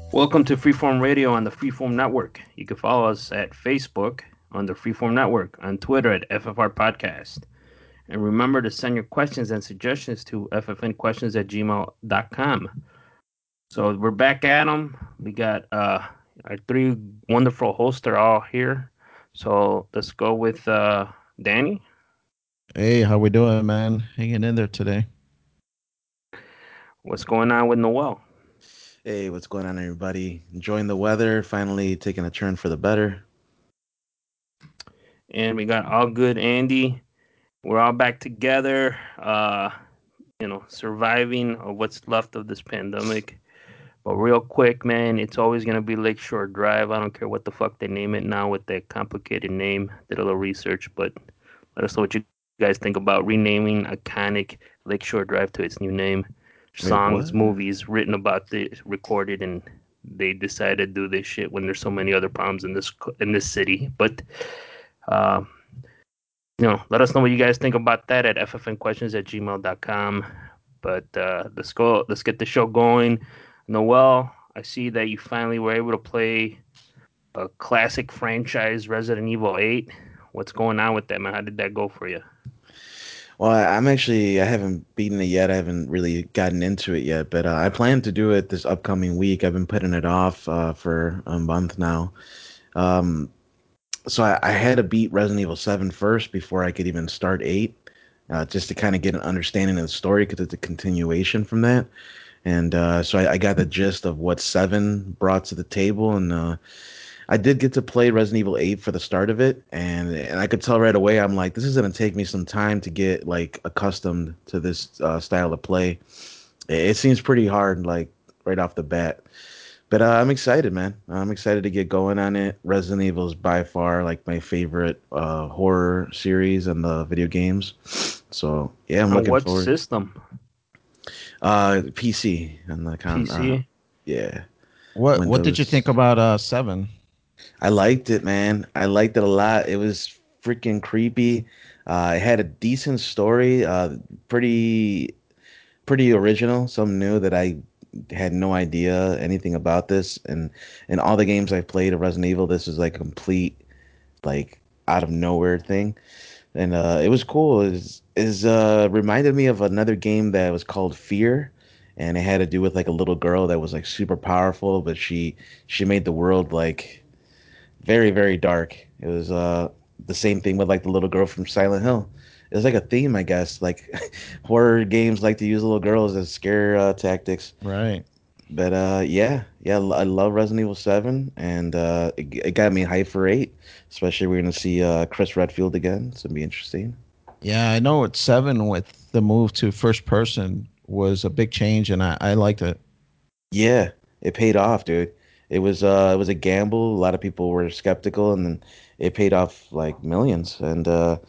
Welcome to Freeform Radio on the Freeform Network. You can follow us at Facebook on the Freeform Network, on Twitter at FFR Podcast. And remember to send your questions and suggestions to ffnquestions at gmail.com. So we're back at them. We got our three wonderful hosts are all here. So let's go with Danny. Hey, how we doing, man? Hanging in there today. What's going on with Noel? Hey, what's going on, everybody? Enjoying the weather, finally taking a turn for the better. And we got all good Andy. We're all back together. Surviving what's left of this pandemic. But real quick, man, it's always gonna be Lakeshore Drive. I don't care what the fuck they name it now with that complicated name. Did a little research, but let us know what you guys think about renaming iconic Lakeshore Drive to its new name. Wait, Songs, what? movies written about this, recorded, and they decided to do this shit when there's so many other problems in this city. But uh, let us know what you guys think about that at ffnquestions at gmail.com. But let's go. Let's get the show going. Noel, I see that you finally were able to play a classic franchise, Resident Evil 8. What's going on with that, man? How did that go for you? Well, I haven't beaten it yet. I haven't really gotten into it yet, but I plan to do it this upcoming week. I've been putting it off for a month now. Um, so I had to beat Resident Evil 7 first before I could even start 8, just to kind of get an understanding of the story because it's a continuation from that. And so I got the gist of what 7 brought to the table, and I did get to play Resident Evil 8 for the start of it, and I could tell right away. I'm like, this is gonna take me some time to get like accustomed to this style of play. It seems pretty hard, like right off the bat. But I'm excited, man. I'm excited to get going on it. Resident Evil is by far like my favorite horror series in the video games. So yeah, I'm On looking what forward. system? PC and the account. PC? Yeah, What did you think Windows. about Seven? I liked it, man. I liked it a lot. It was freaking creepy. It had a decent story. Pretty pretty original. Something new that I had no idea anything about this. And in all the games I've played of Resident Evil, this was like a complete like out of nowhere thing. And it was cool. Is reminded me of another game that was called Fear. And it had to do with like a little girl that was like super powerful, but she made the world like very very dark. It was the same thing with like the little girl from Silent Hill. It was like a theme, I guess. Like horror games like to use little girls as scare tactics. Right. But yeah, I love Resident Evil 7, and it got me hyped for 8. Especially we're gonna see Chris Redfield again. It's gonna be interesting. Yeah, I know it's Seven with the move to first person was a big change, and I liked it. Yeah, it paid off, dude. It was a gamble. A lot of people were skeptical, and then it paid off like millions. And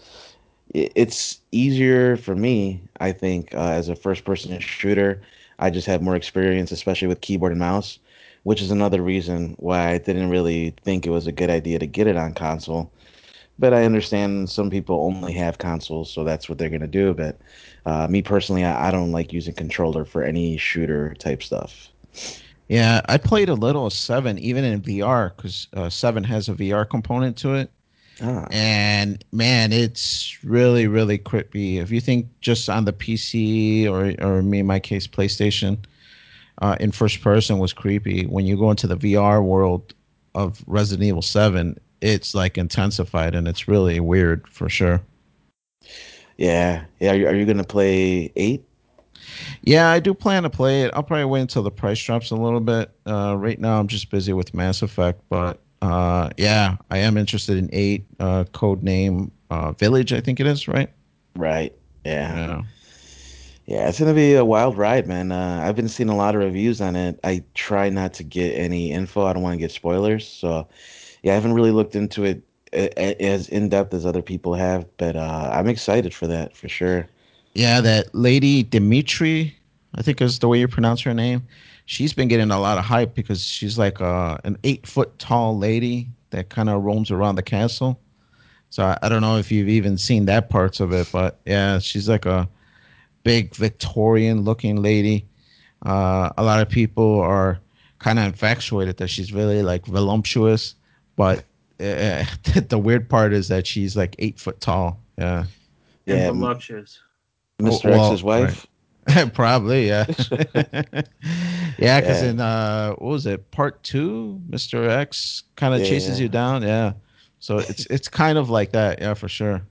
it's easier for me, I think, as a first person shooter. I just have more experience, especially with keyboard and mouse, which is another reason why I didn't really think it was a good idea to get it on console. But I understand some people only have consoles, so that's what they're gonna do. But me personally, I don't like using controller for any shooter type stuff. Yeah, I played a little of Seven, even in VR, because Seven has a VR component to it. Ah, And man, it's really, really creepy. If you think just on the PC or me in my case, PlayStation, in first person was creepy. When you go into the VR world of Resident Evil 7, it's like intensified and it's really weird for sure. yeah, yeah. Are you gonna play 8? Yeah, I do plan to play it. I'll probably wait until the price drops a little bit. Right now, I'm just busy with Mass Effect, but yeah, I am interested in 8, code name Village, I think it is, right? Right. Yeah. Yeah. Yeah, it's gonna be a wild ride, man. I've been seeing a lot of reviews on it. I try not to get any info. I don't want to get spoilers. So, yeah, I haven't really looked into it as in depth as other people have, but I'm excited for that for sure. Yeah, that lady Dimitri, I think is the way you pronounce her name. She's been getting a lot of hype because she's like an 8 foot tall lady that kind of roams around the castle. So I don't know if you've even seen that parts of it, but yeah, she's like a big Victorian looking lady. A lot of people are kind of infatuated that she's really like voluptuous, but the weird part is that she's like 8 foot tall. Yeah. And Yeah, voluptuous. Mr. Well, X's right. wife. Probably, yeah. Yeah, because Yeah, in what was it, part two, Mr. X kind of chases yeah, you down. Yeah. So it's kind of like that, yeah, for sure.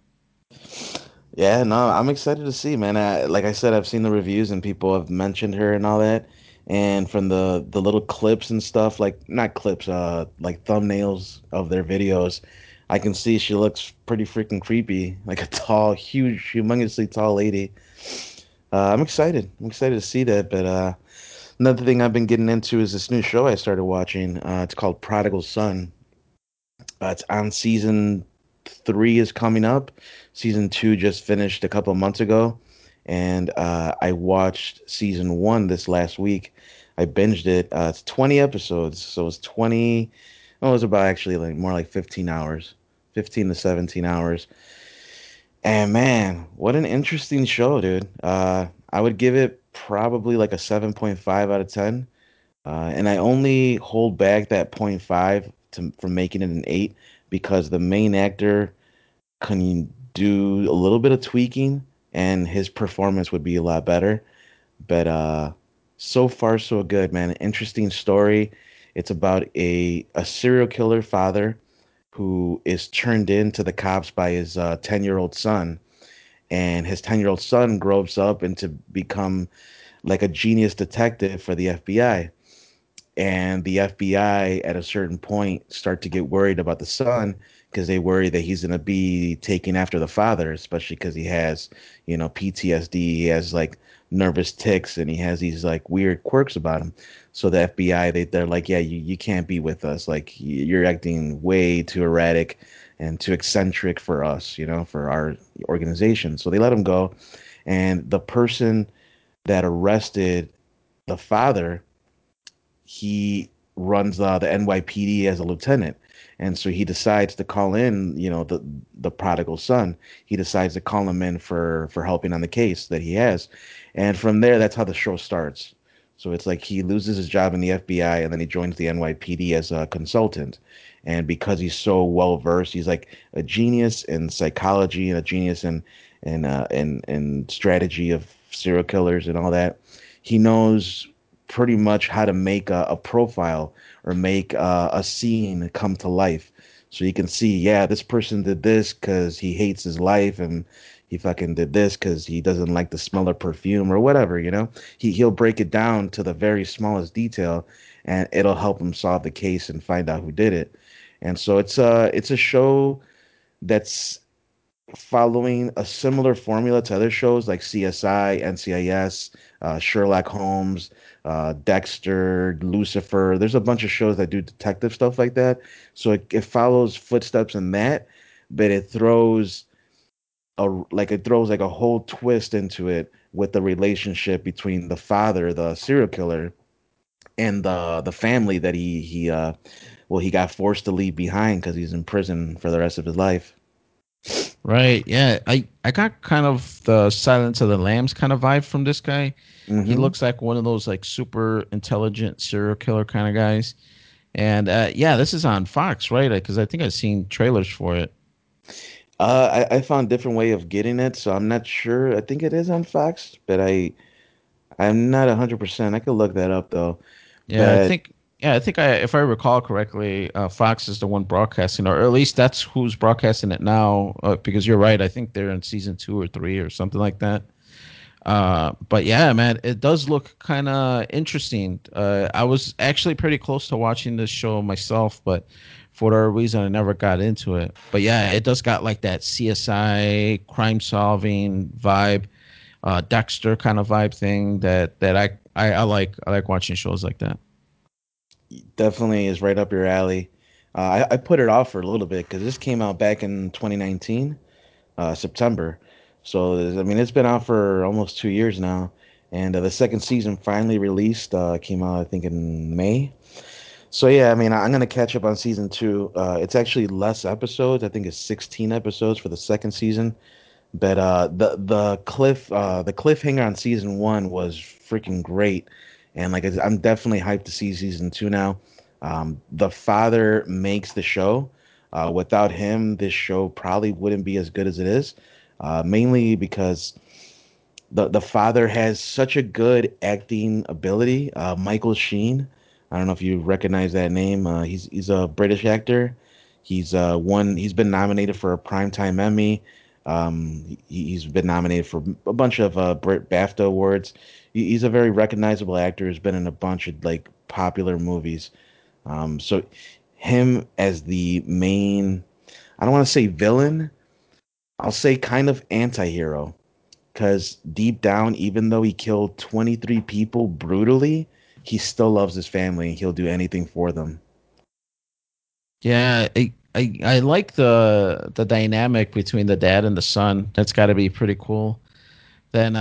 yeah. No, I'm excited to see, man. Like I said, I've seen the reviews and people have mentioned her and all that. And from the little clips and stuff, like not clips, like thumbnails of their videos, I can see she looks pretty freaking creepy, like a tall, huge, humongously tall lady. I'm excited. I'm excited to see that. But another thing I've been getting into is this new show I started watching. It's called Prodigal Son. It's on season three is coming up. Season two just finished a couple of months ago, and I watched season one this last week. I binged it. It's 20 episodes, so it's 20. Oh, it was about actually like more like 15 hours, 15 to 17 hours. And man, what an interesting show, dude. I would give it probably like a 7.5 out of 10. And I only hold back that point 0.5 from making it an 8 because the main actor can do a little bit of tweaking and his performance would be a lot better. But so far so good, man. An interesting story. It's about a serial killer father who is turned into the cops by his 10-year-old son, and his 10-year-old son grows up and to become like a genius detective for the FBI. And the FBI at a certain point start to get worried about the son because they worry that he's going to be taking after the father, especially because he has, PTSD. He has like nervous tics and he has these like weird quirks about him. So the FBI, they're like, yeah, you can't be with us. Like you're acting way too erratic and too eccentric for us, for our organization. So they let him go. And the person that arrested the father, he runs the NYPD as a lieutenant, and so he decides to call in, the prodigal son. He decides to call him in for helping on the case that he has, and from there, that's how the show starts. So it's like he loses his job in the FBI, and then he joins the NYPD as a consultant. And because he's so well versed, he's like a genius in psychology and a genius in strategy of serial killers and all that. He knows pretty much how to make a profile or make a scene come to life. So you can see, yeah, this person did this because he hates his life, and he fucking did this because he doesn't like the smell of perfume or whatever, He'll break it down to the very smallest detail, and it'll help him solve the case and find out who did it. And so it's a show that's following a similar formula to other shows like CSI, NCIS, Sherlock Holmes, Dexter, Lucifer. There's a bunch of shows that do detective stuff like that. So it follows footsteps in that, but it throws like a whole twist into it with the relationship between the father, the serial killer, and the family that he got forced to leave behind because he's in prison for the rest of his life. Right. Yeah. I got kind of the Silence of the Lambs kind of vibe from this guy. He Hmm. looks like one of those like super intelligent serial killer kind of guys. And yeah, this is on Fox, right? Because I think I've seen trailers for it. I found a different way of getting it, so I'm not sure. I think it is on Fox, but I'm not 100%. I could look that up though. Yeah, I But think. Yeah, I think if I recall correctly, Fox is the one broadcasting, or at least that's who's broadcasting it now. Because you're right, I think they're in season 2 or 3 or something like that. But yeah, man, it does look kind of interesting. I was actually pretty close to watching this show myself, but for whatever reason, I never got into it. But yeah, it does got like that CSI crime solving vibe, Dexter kind of vibe thing that I like. I like watching shows like that. definitely is right up your alley. I put it off for a little bit because this came out back in 2019, September. So I mean, it's been out for almost 2 years now, and the second season finally released. Came out I think in May. So yeah, I mean, I'm gonna catch up on season two. It's actually less episodes. I think it's 16 episodes for the second season. But the cliffhanger on season one was freaking great, and like I'm definitely hyped to see season 2 now. The father makes the show. Without him, this show probably wouldn't be as good as it is. Mainly because the father has such a good acting ability. Michael Sheen. I don't know if you recognize that name. He's a British actor. He's been nominated for a Primetime Emmy. He's been nominated for a bunch of Brit BAFTA awards. He's a very recognizable actor who's been in a bunch of like popular movies. So him as the main, I don't want to say villain, I'll say kind of anti-hero. Because deep down, even though he killed 23 people brutally, he still loves his family and he'll do anything for them. Yeah, I like the dynamic between the dad and the son. That's got to be pretty cool. Then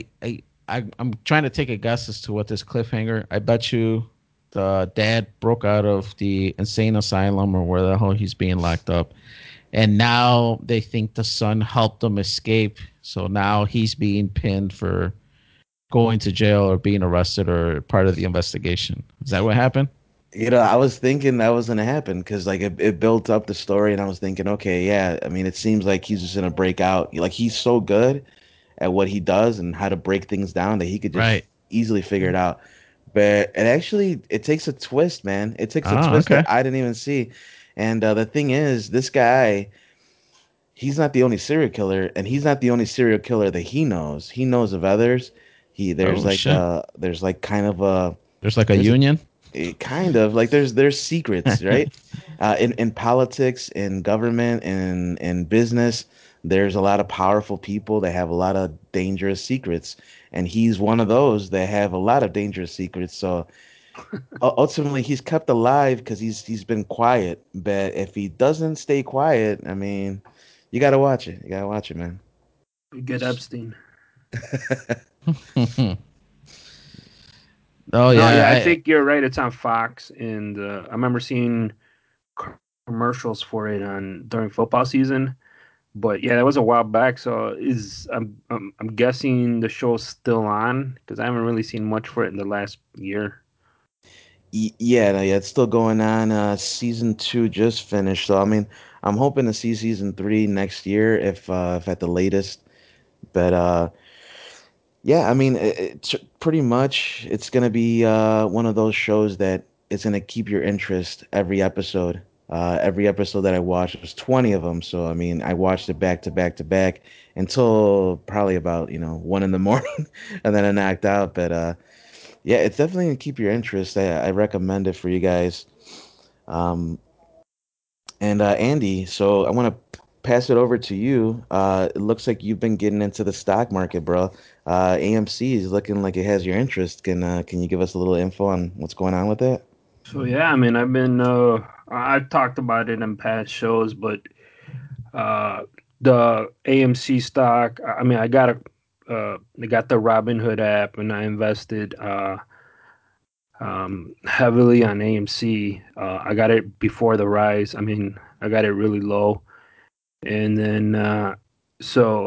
I'm trying to take a guess as to what this cliffhanger. I bet you the dad broke out of the insane asylum or where the hell he's being locked up, and now they think the son helped him escape. So now he's being pinned for going to jail or being arrested or part of the investigation. Is that what happened? I was thinking that was gonna happen because like it built up the story, and I was thinking, okay, yeah, I mean, it seems like he's just gonna break out. Like he's so good at what he does and how to break things down that he could just Right. easily figure it out. But it takes a twist, man. It takes a Oh, twist that okay. I didn't even see. And the thing is, this guy, he's not the only serial killer, and he's not the only serial killer that he knows. He knows of others. Oh shit. There's like kind of a There's like a there's a union. kind of like there's secrets, right? In politics, in government, in business, there's a lot of powerful people that have a lot of dangerous secrets, and he's one of those that have a lot of dangerous secrets. So ultimately, he's kept alive because he's been quiet. But if he doesn't stay quiet, I mean, you gotta watch it. You gotta watch it, man. Get Epstein. Oh No, yeah, yeah, I think you're right. It's on Fox, and I remember seeing commercials for it on during football season. But yeah, that was a while back. So I'm guessing the show's still on because I haven't really seen much for it in the last year. Yeah, no, yeah, it's still going on. Season 2 just finished, so I mean, I'm hoping to see season 3 next year, if at the latest. But yeah, I mean, it's pretty much it's gonna be one of those shows that it's gonna keep your interest every episode. Every episode that I watched, there's 20 of them, so I mean, I watched it back to back to back until probably about 1 in the morning, and then I knocked out. But yeah, it's definitely gonna keep your interest. I recommend it for you guys. Um, and Andy, so I want to pass it over to you. It looks like you've been getting into the stock market, bro. AMC is looking like it has your interest. Can you give us a little info on what's going on with that? So yeah, I mean, I've talked about it in past shows, but uh, the AMC stock. I mean, I got the Robinhood app, and I invested heavily on AMC. I got it before the rise. I mean, I got it really low, and then so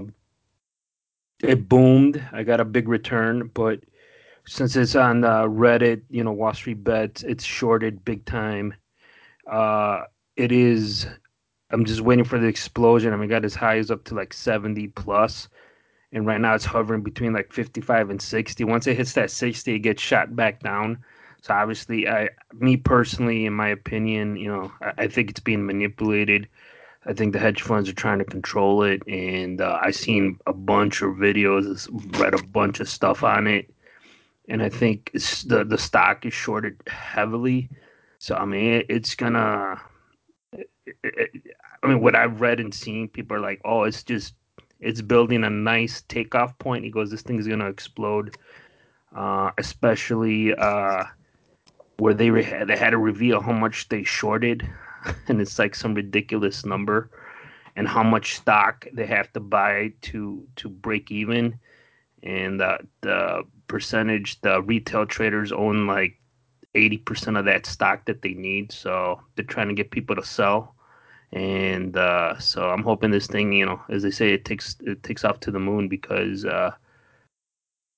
it boomed. I got a big return, but since it's on Reddit, Wall Street Bets, it's shorted big time. Uh, it is. I'm just waiting for the explosion. I mean, it got as high as up to like 70 plus, and right now it's hovering between like 55 and 60. Once it hits that 60, it gets shot back down. So obviously, me personally, in my opinion, I think it's being manipulated. I think the hedge funds are trying to control it, and I've seen a bunch of videos, read a bunch of stuff on it, and I think the stock is shorted heavily. So I mean, it's gonna. I mean, what I've read and seen, people are like, "Oh, it's building a nice takeoff point." He goes, "This thing is gonna explode," especially where they had to reveal how much they shorted, and it's like some ridiculous number, and how much stock they have to buy to break even, and the percentage the retail traders own like 80% of that stock that they need, so they're trying to get people to sell. And so I'm hoping this thing, as they say, it takes off to the moon because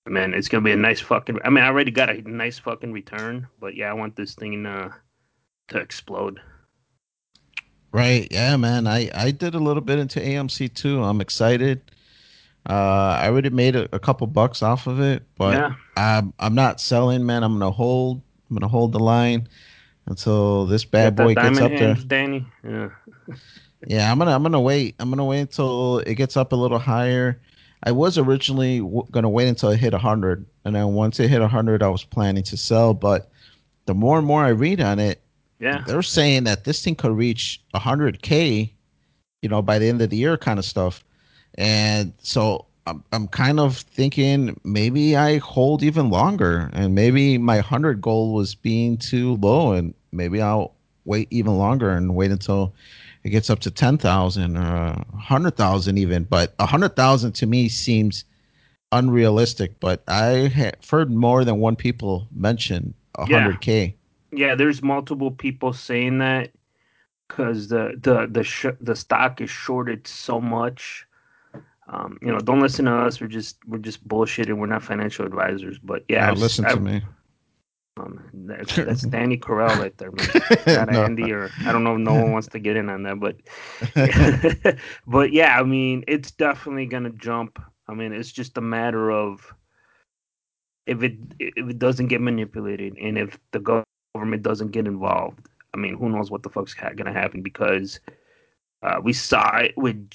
Man, it's gonna be a nice fucking. I mean, I already got a nice fucking return, but yeah, I want this thing to explode. Right. Yeah, man. I did a little bit into AMC too. I'm excited. I already made a couple bucks off of it, but Yeah, I'm not selling, man. I'm gonna hold the line until this you bad got that boy gets diamond up there. hands, Danny. Yeah, Yeah, I'm gonna wait. I'm gonna wait until it gets up a little higher. I was originally gonna wait until it hit 100, and then once it hit 100, I was planning to sell. But the more and more I read on it, yeah, they're saying that this thing could reach 100K, by the end of the year, kind of stuff. And so I'm kind of thinking maybe I hold even longer, and maybe my 100 goal was being too low, and maybe I'll wait even longer and wait until it gets up to 10,000 or 100,000 even. But 100,000 to me seems unrealistic. But I have heard more than one people mention yeah, 100K. yeah. There's multiple people saying that because the stock is shorted so much. Don't listen to us. We're just bullshitting. We're not financial advisors. But yeah, Now listen to me. that's Danny Carell right there, man. Not No. Andy, or I don't know. No one wants to get in on that, but yeah. But yeah, I mean, it's definitely gonna jump. I mean, it's just a matter of if it doesn't get manipulated and if the government doesn't get involved. I mean, who knows what the fuck's gonna happen? Because we saw it with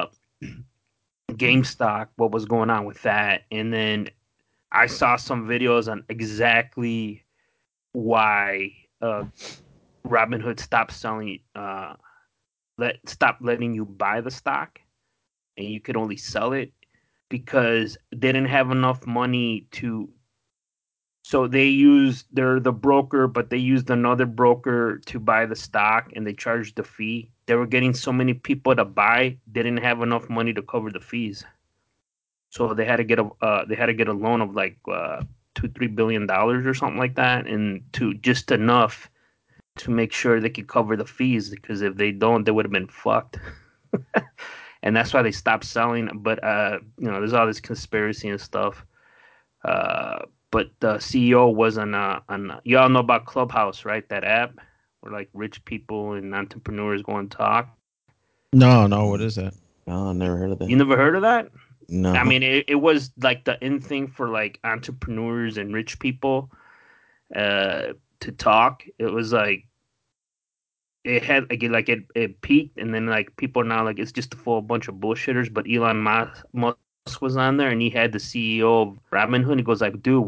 GameStop, what was going on with that, and then I saw some videos on exactly why Robinhood stopped selling, stop letting you buy the stock, and you could only sell it because they didn't have enough money to. So they're the broker, but they used another broker to buy the stock, and they charged the fee. They were getting so many people to buy, they didn't have enough money to cover the fees. So they had to get a loan of like $2-3 billion or something like that, and to just enough to make sure they could cover the fees, because if they don't, they would have been fucked. And that's why they stopped selling. But there's all this conspiracy and stuff. Uh, but the CEO was on y'all know about Clubhouse, right? That app where like rich people and entrepreneurs go and talk. No, no. What is that? Oh, never heard of You that. never heard of that? I No. mean, it was like the in thing for like entrepreneurs and rich people uh, to talk. It was like it had it peaked, and then like people are now like it's just a full bunch of bullshitters. But Musk was on there, and he had the CEO of Robinhood. He goes like, "Dude,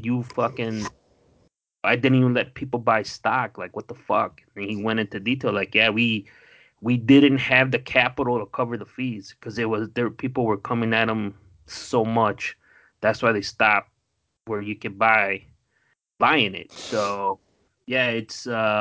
why didn't you let people buy stock? Like, what the fuck?" And he went into detail, like, "Yeah, we didn't have the capital to cover the fees because people were coming at them so much. That's why they stopped where you could buying it." So yeah, it's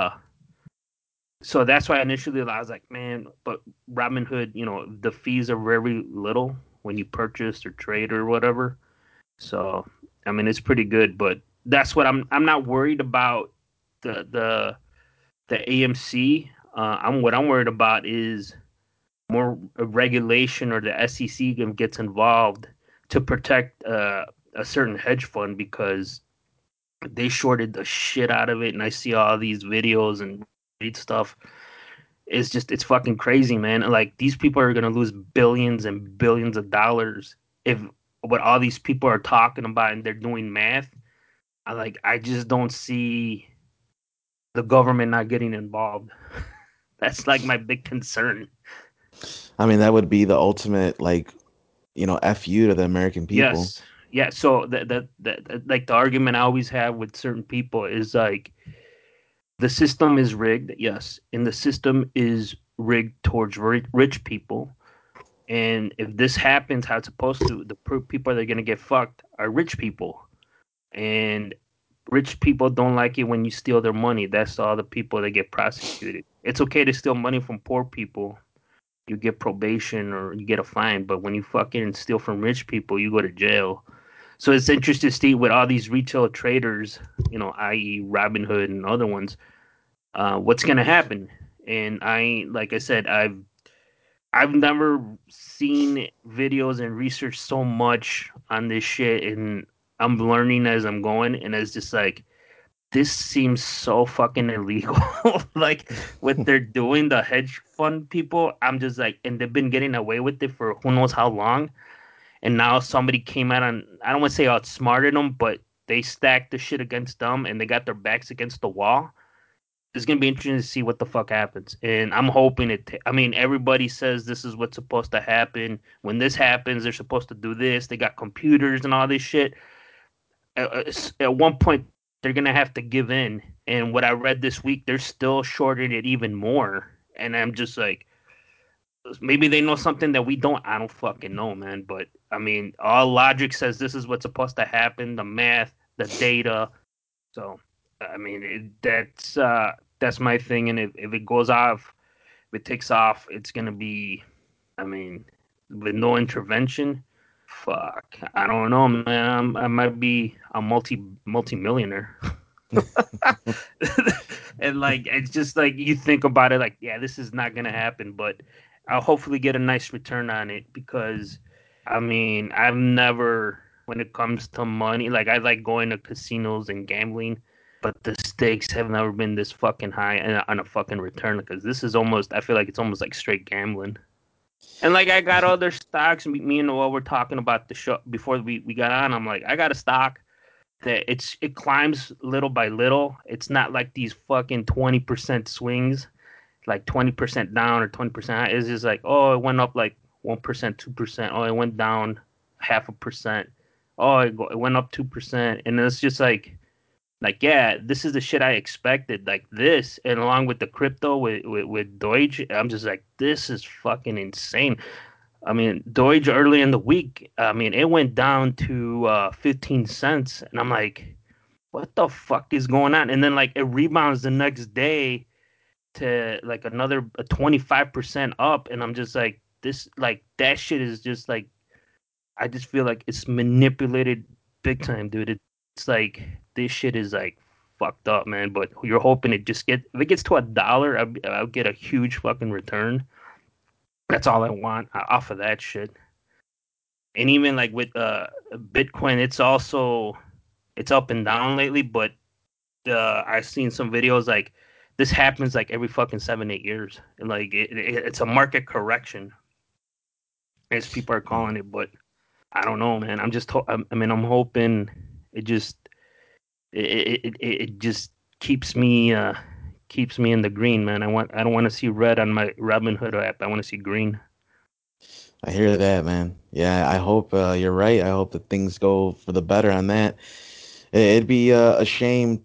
so that's why initially I was like, man, but Robinhood, the fees are very little when you purchase or trade or whatever. So I mean, it's pretty good, but that's what I'm not worried about the the the AMC. I'm worried about is more regulation, or the SEC gets involved to protect a certain hedge fund, because they shorted the shit out of it, and I see all these videos and read stuff. It's fucking crazy, man. Like, these people are gonna lose billions and billions of dollars if what all these people are talking about and they're doing math. I just don't see the government not getting involved. That's like my big concern. I mean, that would be the ultimate, like, F you to the American people. Yes. Yeah. So like the argument I always have with certain people is like the system is rigged, yes, and the system is rigged towards rich people. And if this happens how it's supposed to, the people that are gonna get fucked are rich people, and rich people don't like it when you steal their money. That's all the people that get prosecuted. It's okay to steal money from poor people. You get probation or you get a fine, but when you fucking steal from rich people, you go to jail. So it's interesting to see with all these retail traders, i.e., Robinhood and other ones, what's gonna happen. And like I said, I've never seen videos and research so much on this shit, and I'm learning as I'm going, and it's just like this seems so fucking illegal. Like what they're doing, the hedge fund people. I'm just like, and they've been getting away with it for who knows how long. And now somebody came out and I don't want to say outsmarted them, but they stacked the shit against them, and they got their backs against the wall. It's gonna be interesting to see what the fuck happens, and I'm hoping it. I mean, everybody says this is what's supposed to happen. When this happens, they're supposed to do this. They got computers and all this shit. At one point, they're gonna have to give in. And what I read this week, they're still shorting it even more. And I'm just like, maybe they know something that we don't. I don't fucking know, man. But I mean, all logic says this is what's supposed to happen. The math, the data. So, I mean, that's my thing. And if it goes off, if it takes off, it's gonna be. I mean, with no intervention, fuck. I don't know, man. I might be a multi-millionaire. And like it's just like you think about it like yeah this is not gonna happen but I'll hopefully get a nice return on it because I mean I've never when it comes to money like I like going to casinos and gambling but the stakes have never been this fucking high on a fucking return because this is almost I feel like it's almost like straight gambling and like I got other stocks me and Noel were talking about the show before we got on I'm like I got a stock that it climbs little by little. It's not like these fucking 20% swings, like 20% down or 20%. It's just like, oh, it went up like 1%, 2%. Oh, it went down 0.5%. Oh, it went up 2%. And it's just yeah, this is the shit I expected. Like this, and along with the crypto with Deutsche, I'm just like, this is fucking insane. I mean, Deutsche early in the week, I mean, it went down to 15 cents. And I'm like, what the fuck is going on? And then like it rebounds the next day to like another 25% up. And I'm just like, this, like, that shit is just like, I just feel like it's manipulated big time, dude. It's like, this shit is like fucked up, man. But you're hoping if it gets to $1, I'll get a huge fucking return. That's all I want off of that shit. And even like with Bitcoin, it's up and down lately, but I've seen some videos like this happens like every fucking 7-8 years, and like it's a market correction, as people are calling it. But I don't know, man. I mean, I'm hoping it just it just keeps me in the green, man. I don't want to see red on my Robinhood app. I want to see green. I hear that, man. Yeah, I hope you're right. I hope that things go for the better on that. It'd be a shame,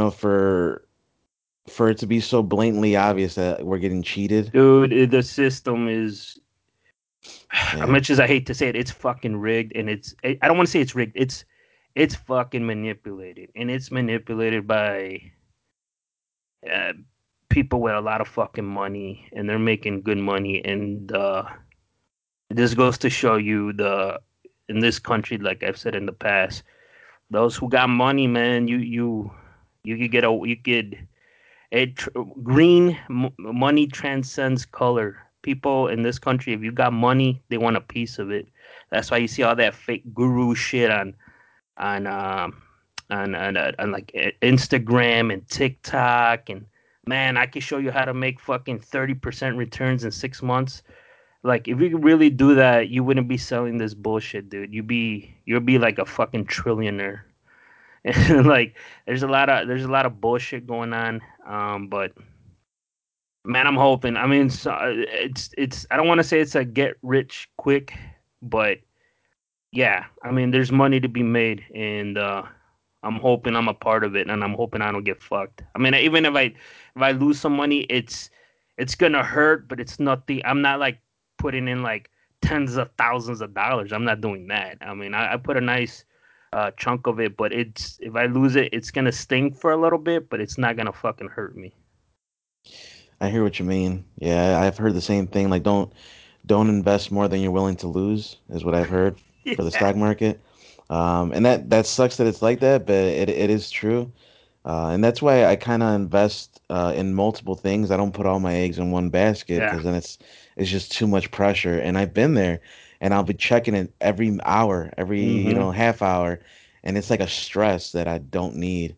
for it to be so blatantly obvious that we're getting cheated. Dude, the system is as Yeah. much as I hate to say it, it's fucking rigged, and I don't want to say it's rigged. It's fucking manipulated, and it's manipulated by uh, people with a lot of fucking money, and they're making good money. And this goes to show you the in this country, like I've said in the past, those who got money, man, you could it green money transcends color. People in this country, if you got money, they want a piece of it. That's why you see all that fake guru shit on um on like Instagram and TikTok. And man, I can show you how to make fucking 30% returns in 6 months. Like if you could really do that, you wouldn't be selling this bullshit, dude. You'd be like a fucking trillionaire. And like there's a lot of bullshit going on. But man, I'm hoping. I mean, it's. I don't want to say it's a get rich quick, but yeah. I mean, there's money to be made, and I'm hoping I'm a part of it, and I'm hoping I don't get fucked. I mean, even if I lose some money, it's gonna hurt, but it's nothing. I'm not like putting in like tens of thousands of dollars. I'm not doing that. I mean, I put a nice chunk of it, but it's if I lose it, it's gonna sting for a little bit, but it's not gonna fucking hurt me. I hear what you mean. Yeah, I've heard the same thing. Like, don't invest more than you're willing to lose, is what I've heard for the Yeah. stock market. And that sucks that it's like that, but it is true. And that's why I kind of invest in multiple things. I don't put all my eggs in one basket Yeah. because then it's just too much pressure. And I've been there, and I'll be checking it every hour, every Hmm. half hour, and it's like a stress that I don't need.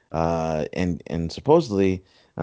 And supposedly,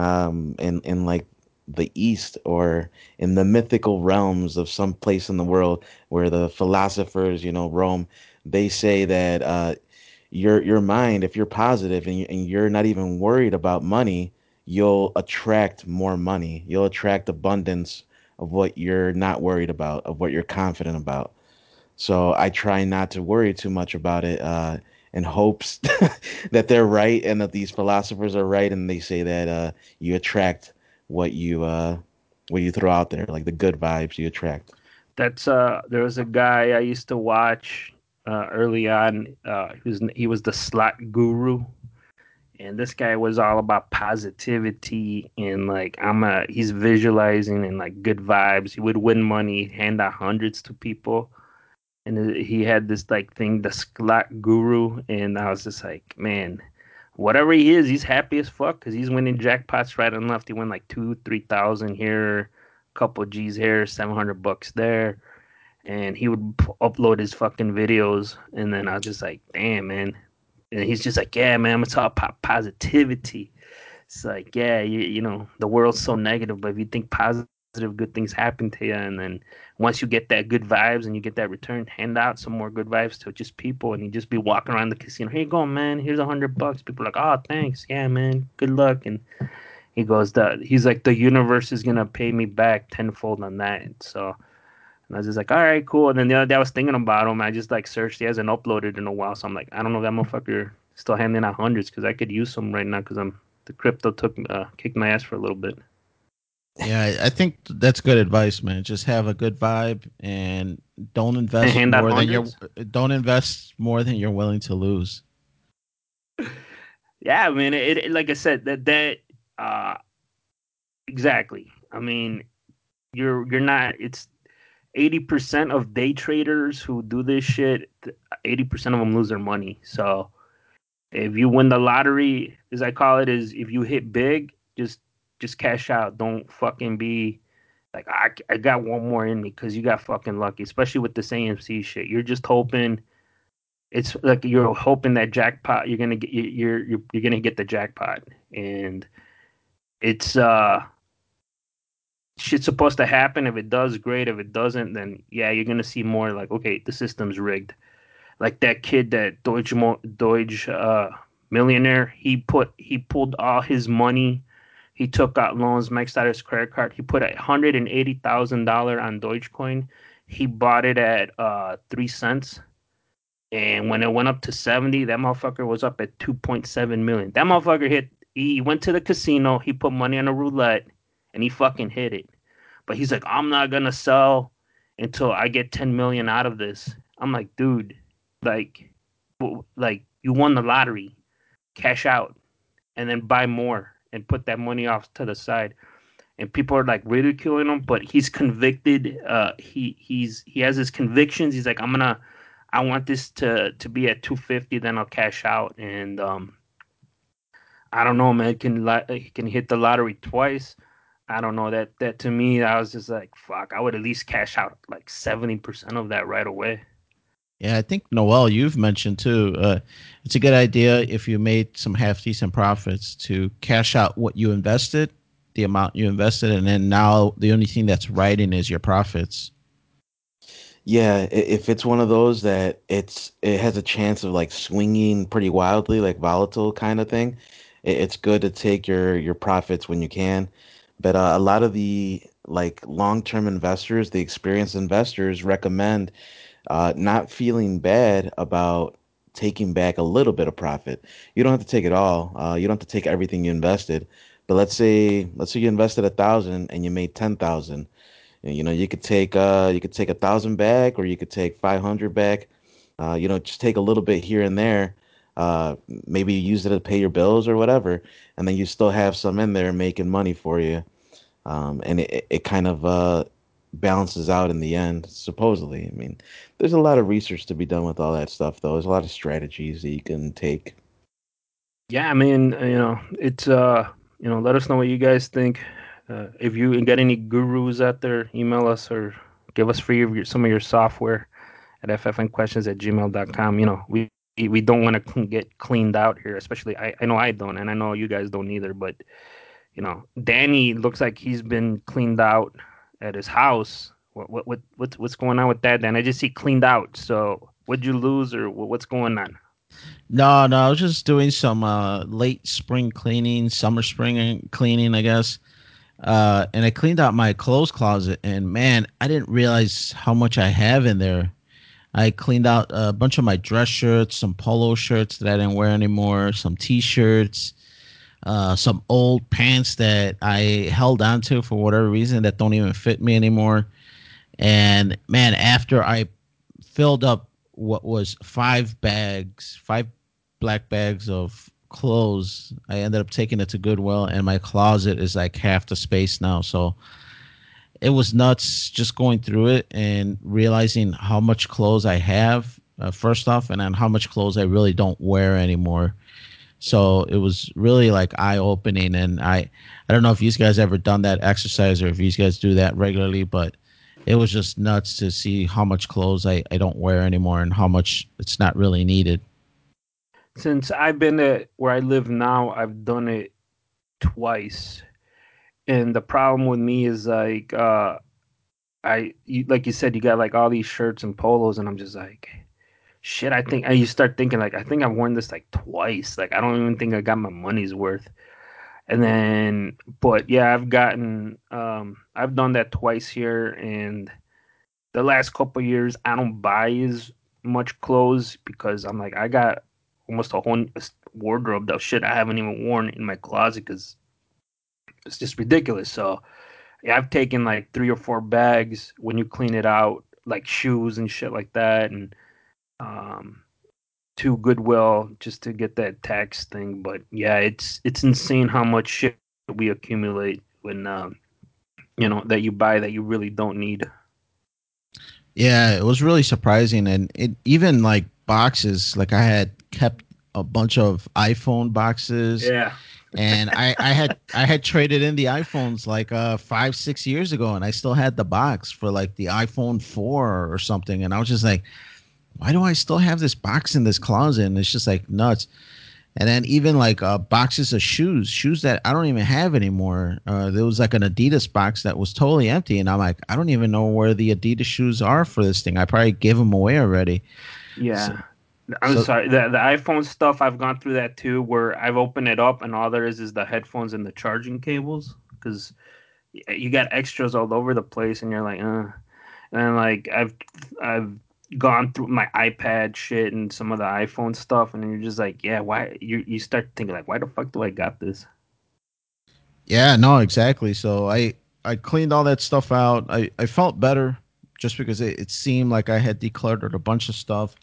in like the East or in the mythical realms of some place in the world where the philosophers, roam, they say that your mind, if you're positive and you're not even worried about money, you'll attract more money. You'll attract abundance of what you're not worried about, of what you're confident about. So I try not to worry too much about it, in hopes that they're right and that these philosophers are right, and they say that you attract what you uh, what you throw out there, like the good vibes you attract. That's there was a guy I used to watch early on. He was the slot guru, and this guy was all about positivity and like he's visualizing and like good vibes. He would win money, hand out hundreds to people, and he had this like thing, the slot guru, and I was just like, man, whatever he is, he's happy as fuck because he's winning jackpots right and left. He won like 2, 3 thousand here, couple G's here, $700 there, and he would upload his fucking videos, and then I was just like, damn, man. And he's just like, yeah, man, it's all positivity. It's like, yeah, the world's so negative, but if you think positive, good things happen to you, and then once you get that good vibes and you get that return, hand out some more good vibes to just people, and you just be walking around the casino. Here you go, man. Here's $100. People are like, oh, thanks, yeah, man, good luck. And he's like, the universe is gonna pay me back tenfold on that. So. And I was just like, all right, cool. And then the other day I was thinking about him. I just like searched. He hasn't uploaded in a while. So I'm like, I don't know if that motherfucker still handing out hundreds because I could use some right now because the crypto kicked my ass for a little bit. Yeah, I think that's good advice, man. Just have a good vibe and don't And invest hand out more than you're hundreds. don't invest more than you're willing to lose. Yeah, man. It like I said that uh exactly. I mean, you're not. It's 80% of day traders who do this shit. 80% of them lose their money. So if you win the lottery, as I call it, is if you hit big, just cash out. Don't fucking be like I got one more in me because you got fucking lucky, especially with this AMC shit. You're just hoping it's like you're hoping that jackpot you're gonna get you're gonna get the jackpot, and it's shit's supposed to happen. If it does, great. If it doesn't, then yeah, you're gonna see more like okay, the system's rigged. Like that kid, that Deutsche millionaire, he pulled all his money. He took out loans, maxed out his credit card. He put $180,000 on Dogecoin. He bought it at 3 cents, and when it went up to 70, that motherfucker was up at 2.7 million. That motherfucker hit. He went to the casino. He put money on a roulette, and he fucking hit it. But he's like, I'm not gonna sell until I get 10 million out of this. I'm like, dude, like, like you won the lottery, cash out, and then buy more and put that money off to the side. And people are like ridiculing him, but he's convicted. He has his convictions. He's like, I want this to be at 250, then I'll cash out. And I don't know, man. He can hit the lottery twice. I don't know that to me. I was just like, fuck. I would at least cash out like 70% of that right away. Yeah, I think Noel, you've mentioned too. It's a good idea if you made some half decent profits to cash out what you invested, the amount you invested, and then now the only thing that's riding is your profits. Yeah, if it's one of those that it has a chance of like swinging pretty wildly, like volatile kind of thing, it's good to take your profits when you can. But a lot of the like long-term investors, the experienced investors recommend not feeling bad about taking back a little bit of profit. You don't have to take it all. You don't have to take everything you invested. But let's say you invested 1,000 and you made 10,000. You could take 1,000 back, or you could take 500 back. Just take a little bit here and there. Maybe you use it to pay your bills or whatever, and then you still have some in there making money for you. And it kind of balances out in the end, supposedly. I mean, there's a lot of research to be done with all that stuff, though. There's a lot of strategies that you can take. Yeah, I mean, it's let us know what you guys think. If you get any gurus out there, email us or give us free of some of your software at ffnquestions@gmail.com. We we don't want to get cleaned out here, especially I know I don't, and I know you guys don't either. But Danny looks like he's been cleaned out at his house. What's going on with that? Dan, I just see cleaned out. So would you lose or what's going on? No, no, I was just doing some late spring cleaning, summer spring cleaning, I guess. And I cleaned out my clothes closet, and man, I didn't realize how much I have in there. I cleaned out a bunch of my dress shirts, some polo shirts that I didn't wear anymore, some t-shirts, some old pants that I held onto for whatever reason that don't even fit me anymore. And man, after I filled up what was five black bags of clothes, I ended up taking it to Goodwill, and my closet is like half the space now. So it was nuts just going through it and realizing how much clothes I have, first off, and then how much clothes I really don't wear anymore. So it was really like eye opening. And I don't know if you guys ever done that exercise or if you guys do that regularly, but it was just nuts to see how much clothes I don't wear anymore and how much it's not really needed. Since I've been at where I live now, I've done it twice. And the problem with me is like like you said, you got like all these shirts and polos, and I'm just like, shit. I think, and you start thinking like, I think I've worn this like twice. Like I don't even think I got my money's worth. And then, but yeah, I've done that twice here, and the last couple of years, I don't buy as much clothes because I'm like, I got almost a whole wardrobe of shit I haven't even worn in my closet because it's just ridiculous. So yeah, I've taken like 3 or 4 bags when you clean it out, like shoes and shit like that, and um, to Goodwill just to get that tax thing. But yeah, it's insane how much shit we accumulate when that you buy that you really don't need. Yeah, it was really surprising. And it even like boxes, like I had kept a bunch of iPhone boxes, Yeah. and I had traded in the iPhones like 5-6 years ago, and I still had the box for like the iPhone 4 or something, and I was just like, why do I still have this box in this closet? And it's just like nuts. And then even like boxes of shoes that I don't even have anymore. There was like an Adidas box that was totally empty, and I'm like, I don't even know where the Adidas shoes are for this thing. I probably gave them away already. So, Yeah. I'm so sorry. The iPhone stuff, I've gone through that too, where I've opened it up and all there is the headphones and the charging cables because you got extras all over the place, and you're like, And then like I've gone through my iPad shit and some of the iPhone stuff, and then you're just like, yeah, why? You start thinking like, why the fuck do I got this? yeah, no, exactly. So I cleaned all that stuff out. I felt better just because it seemed like I had decluttered a bunch of stuff.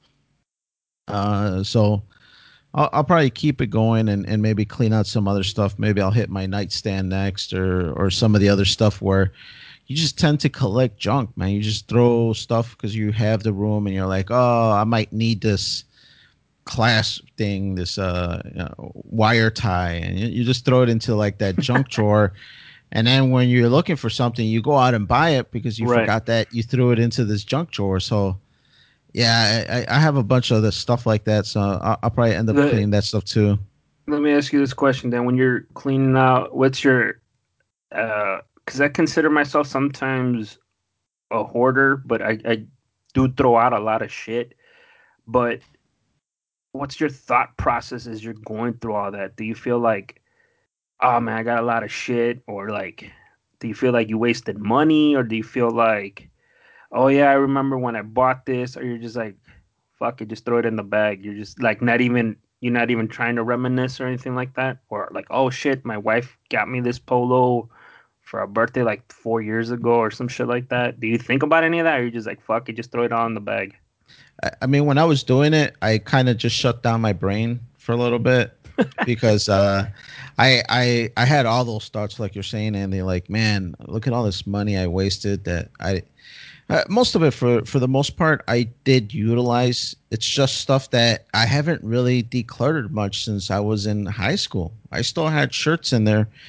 So I'll probably keep it going and maybe clean out some other stuff. Maybe I'll hit my nightstand next or some of the other stuff where you just tend to collect junk, man. You just throw stuff because you have the room and you're like, oh, I might need this class thing, this wire tie, and you just throw it into like that junk drawer. And then when you're looking for something, you go out and buy it because you Right. forgot that you threw it into this junk drawer. So yeah, I have a bunch of the stuff like that. So I'll probably end up The cleaning that stuff too. Let me ask you this question then: when you're cleaning out, what's your because I consider myself sometimes a hoarder, but I do throw out a lot of shit. But what's your thought process as you're going through all that? Do you feel like, oh man, I got a lot of shit, or like, do you feel like you wasted money, or do you feel like, oh yeah, I remember when I bought this, or you're just like, fuck it, just throw it in the bag. You're just like you're not even trying to reminisce or anything like that, or like, oh shit, my wife got me this polo for a birthday like 4 years ago or some shit like that. Do you think about any of that, or you just like, fuck it, just throw it all in the bag? I mean, when I was doing it, I kind of just shut down my brain for a little bit because I had all those thoughts like you're saying, and they're like, man, look at all this money I wasted. That I most of it for the most part I did utilize. It's just stuff that I haven't really decluttered much since I was in high school. I still had shirts in there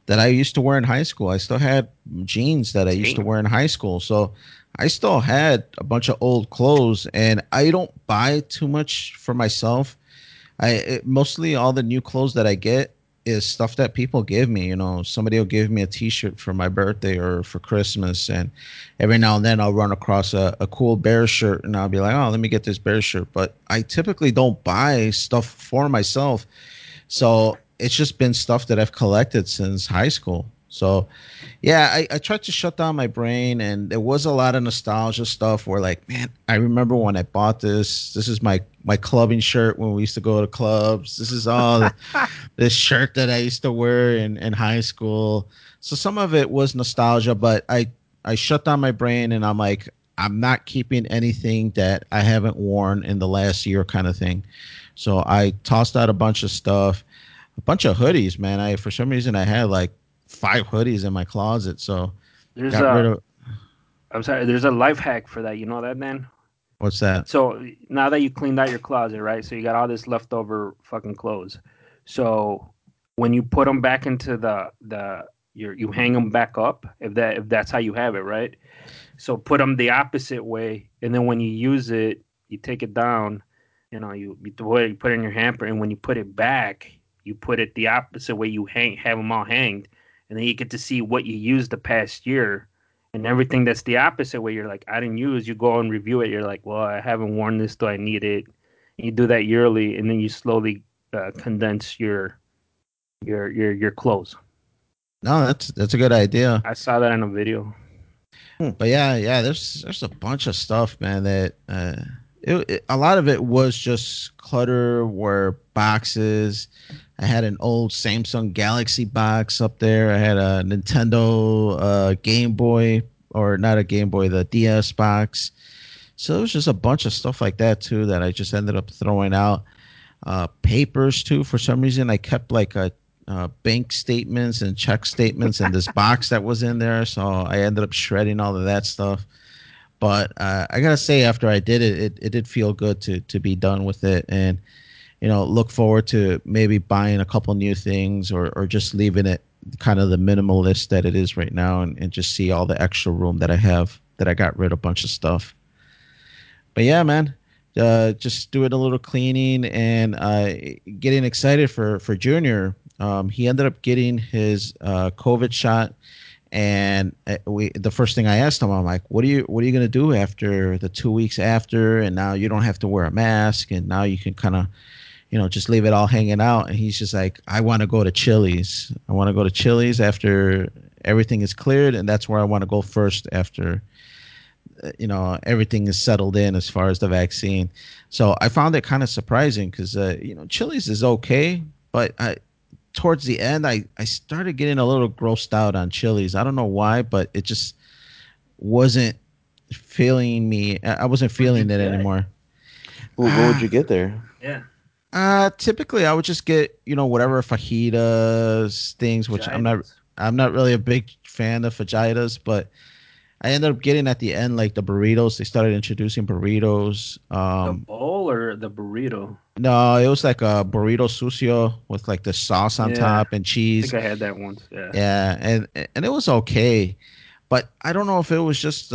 that I used to wear in high school. I still had jeans that I used to Damn. wear in high school. So I still had a bunch of old clothes, and I don't buy too much for myself. Mostly all the new clothes that I get is stuff that people give me. You know, somebody will give me a T-shirt for my birthday or for Christmas, and every now and then I'll run across a cool bear shirt, and I'll be like, oh, let me get this bear shirt. But I typically don't buy stuff for myself, so it's just been stuff that I've collected since high school. So yeah, I tried to shut down my brain, and there was a lot of nostalgia stuff where, like, man, I remember when I bought this. This is my clubbing shirt when we used to go to clubs. This is all this shirt that I used to wear in high school. So some of it was nostalgia, but I shut down my brain, and I'm like, I'm not keeping anything that I haven't worn in the last year, kind of thing. So I tossed out a bunch of stuff, a bunch of hoodies, man. I For some reason I had like 5 hoodies in my closet, so There's got rid a, of. I'm sorry, there's a life hack for that. You know that, Dan? What's that? So now that you cleaned out your closet, right? So you got all this leftover fucking clothes. So when you put them back into you hang them back up if that's how you have it, right? So put them the opposite way, and then when you use it, you take it down. You know, you put it in your hamper, and when you put it back, you put it the opposite way. You have them all hanged, and then you get to see what you used the past year, and everything that's the opposite way. You're like, I didn't use. You go and review it. You're like, well, I haven't worn this. Do I need it? You do that yearly, and then you slowly condense your clothes. No, that's a good idea. I saw that in a video. Hmm. But yeah, there's a bunch of stuff, man. That a lot of it was just clutter, were boxes. I had an old Samsung Galaxy box up there. I had a Nintendo Game Boy, or not a Game Boy, the DS box. So it was just a bunch of stuff like that too that I just ended up throwing out. Papers too. For some reason, I kept like a bank statements and check statements in this box that was in there. So I ended up shredding all of that stuff. But I gotta say, after I did it, it did feel good to be done with it, and look forward to maybe buying a couple new things, or just leaving it kind of the minimalist that it is right now, and just see all the extra room that I have, that I got rid of a bunch of stuff. But yeah, man, just doing a little cleaning, and getting excited for Junior. He ended up getting his COVID shot, and we the first thing I asked him, I'm like, what are you gonna do after the 2 weeks after, and now you don't have to wear a mask, and now you can kind of just leave it all hanging out. And he's just like, I want to go to Chili's. I want to go to Chili's after everything is cleared, and that's where I want to go first after everything is settled in as far as the vaccine. So I found it kind of surprising because Chili's is okay, but towards the end I started getting a little grossed out on Chili's. I don't know why, but it just wasn't feeling me. I wasn't What'd you feeling it get? anymore. What would you get there? Yeah, Typically I would just get whatever fajitas things, which vaginas. I'm not really a big fan of fajitas, but I ended up getting at the end like the burritos. They started introducing burritos. The bowl or the burrito? No, it was like a burrito sucio with like the sauce on Yeah, top and I cheese. think I had that once. Yeah. Yeah, and it was okay, but I don't know if it was just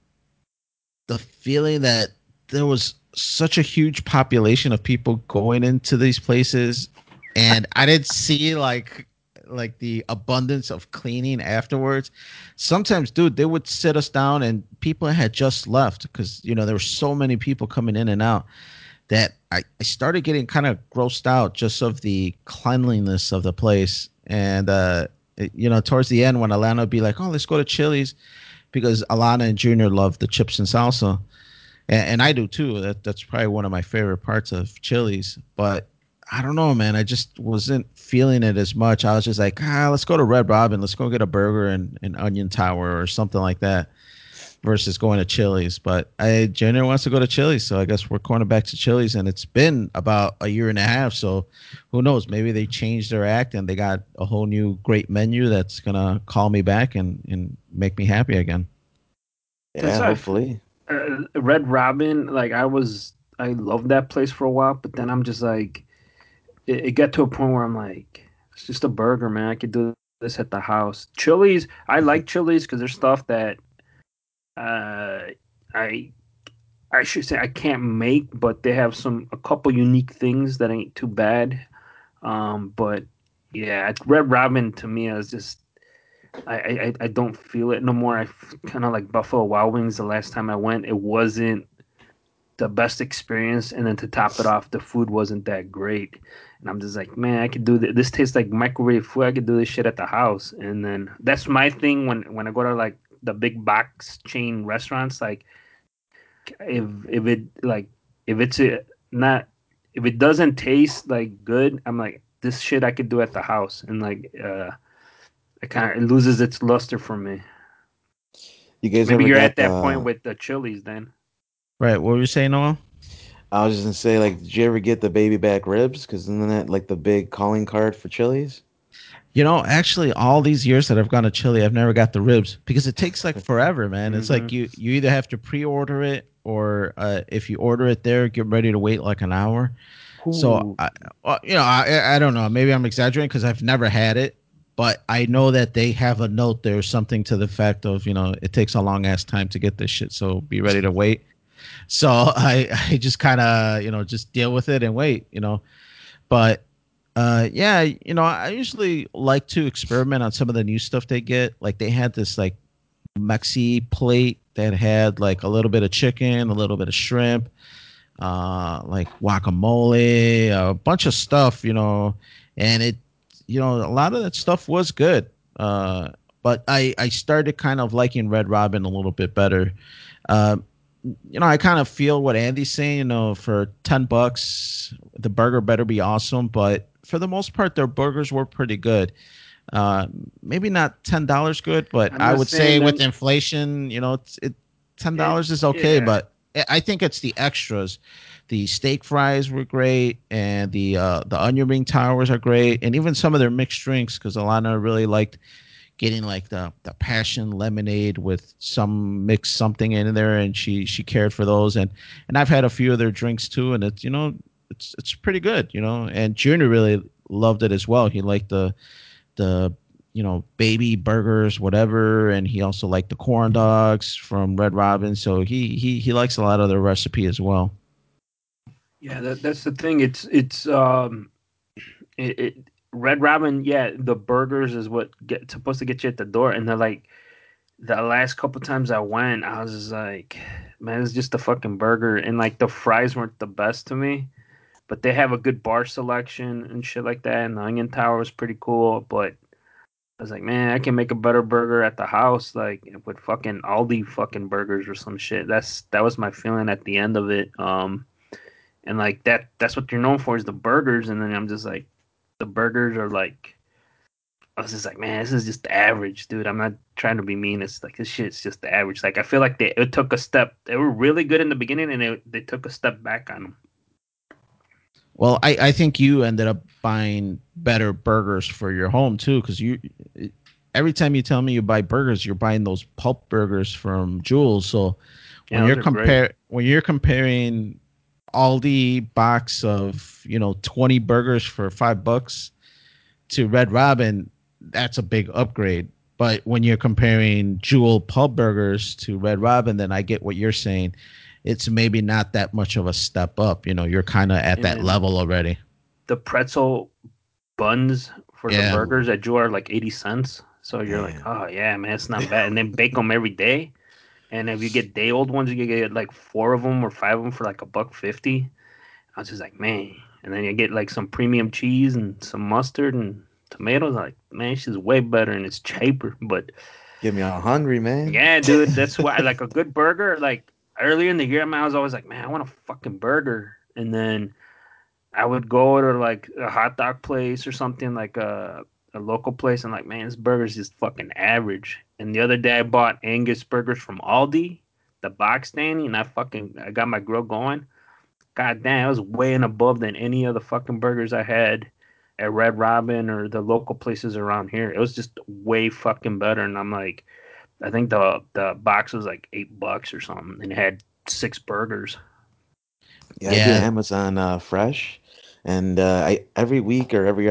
the feeling that there was such a huge population of people going into these places, and I didn't see like the abundance of cleaning afterwards. Sometimes, dude, they would sit us down, and people had just left because there were so many people coming in and out, that I started getting kind of grossed out just of the cleanliness of the place. And towards the end, when Alana would be like, oh, let's go to Chili's, because Alana and Junior love the chips and salsa, and I do too. That's probably one of my favorite parts of Chili's. But I don't know, man. I just wasn't feeling it as much. I was just like, let's go to Red Robin. Let's go get a burger and an onion tower or something like that, versus going to Chili's. But Junior wants to go to Chili's, so I guess we're going back to Chili's. And it's been about a year and a half, so who knows? Maybe they changed their act and they got a whole new great menu that's gonna call me back and make me happy again. That's Yeah, how hopefully. Red Robin. Like I loved that place for a while, but then I'm just like, it got to a point where I'm like, it's just a burger, man. I could do this at the house. Chili's, I like Chili's because there's stuff that uh, I I should say I can't make, but they have a couple unique things that ain't too bad. But yeah, Red Robin to me is just I don't feel it no more. I kind of like Buffalo Wild Wings. The last time I went, it wasn't the best experience, and then to top it off, the food wasn't that great. And I'm just like, man, I could do this. This tastes like microwave food. I could do this shit at the house. And then that's my thing when I go to like the big box chain restaurants. Like if it like if it's not if it doesn't taste like good, I'm like this shit I could do at the house, and like it loses its luster for me. You guys Maybe ever you're at got that point the? with the Chili's then. Right. What were you saying, Noah? I was just gonna say, like, did you ever get the baby back ribs? Because isn't that like the big calling card for Chili's? Actually, all these years that I've gone to Chile, I've never got the ribs because it takes like forever, man. It's like Hmm. you either have to pre-order it or if you order it there, get ready to wait like an hour. So Ooh. I don't know. Maybe I'm exaggerating because I've never had it, but I know that they have a note there, something to the fact of it takes a long ass time to get this shit. So be ready to wait. So I just kind of just deal with it and wait. But yeah, I usually like to experiment on some of the new stuff they get. Like they had this like Mexi plate that had like a little bit of chicken, a little bit of shrimp, like guacamole, a bunch of stuff, and a lot of that stuff was good. But I started kind of liking Red Robin a little bit better. Uh, I kind of feel what Andy's saying. For $10, the burger better be awesome. But for the most part, their burgers were pretty good. Uh, Maybe not $10 good, but I'm I not would say saying with them. inflation, It, $10 is okay. yeah, But I think it's the extras. The steak fries were great, and the onion ring towers are great, and even some of their mixed drinks because Alana really liked getting like the passion lemonade with some mix something in there, and she cared for those, and I've had a few of their drinks too, and it's pretty good, and Junior really loved it as well. He liked the baby burgers, whatever, and he also liked the corn dogs from Red Robin, so he likes a lot of their recipe as well. yeah. That's the thing. It Red Robin. Yeah, the burgers is what get supposed to get you at the door, and they're like the last couple times I went, I was just like, man, it's just a fucking burger, and like the fries weren't the best to me, but they have a good bar selection and shit like that, and the onion tower was pretty cool, but I was like, man, I can make a better burger at the house, like with fucking Aldi fucking burgers or some shit. That was my feeling at the end of it. And like that's what you're known for is the burgers, and then I'm just like, the burgers are like, I was just like, man, this is just average, dude. I'm not trying to be mean. It's like this shit's just average. Like I feel like it took a step. They were really good in the beginning, and they took a step back on them. Well, I think you ended up buying better burgers for your home too, because every time you tell me you buy burgers, you're buying those pulp burgers from Jules. So Yeah, those are great. when you're comparing Aldi box of 20 burgers for $5 to Red Robin, that's a big upgrade. But when you're comparing Jewel pub burgers to Red Robin, then I get what you're saying. It's maybe not that much of a step up. You're kind of at And that then level already. the pretzel buns for the Yeah. burgers Ooh, at Jewel are like 80 cents. So you're like, damn. oh yeah, man, it's not bad. And they bake them every day. And if you get day old ones, you can get like four of them or five of them for like $1.50. I was just like, man. And then you get like some premium cheese and some mustard and tomatoes. Like, man, she's way better and it's cheaper. But Get me all hungry, man. yeah, dude, that's why like a good burger. Like earlier in the year, man, I was always like, man, I want a fucking burger. And then I would go to like a hot dog place or something like a local place. And like, man, this burger's just fucking average. And the other day, I bought Angus burgers from Aldi, the box standing, and I got my grill going. God damn, it was way and above than any of the fucking burgers I had at Red Robin or the local places around here. It was just way fucking better. And I'm like, I think the box was like $8 or something, and it had six burgers. Yeah, I do Yeah. Amazon Fresh, and I every week or every other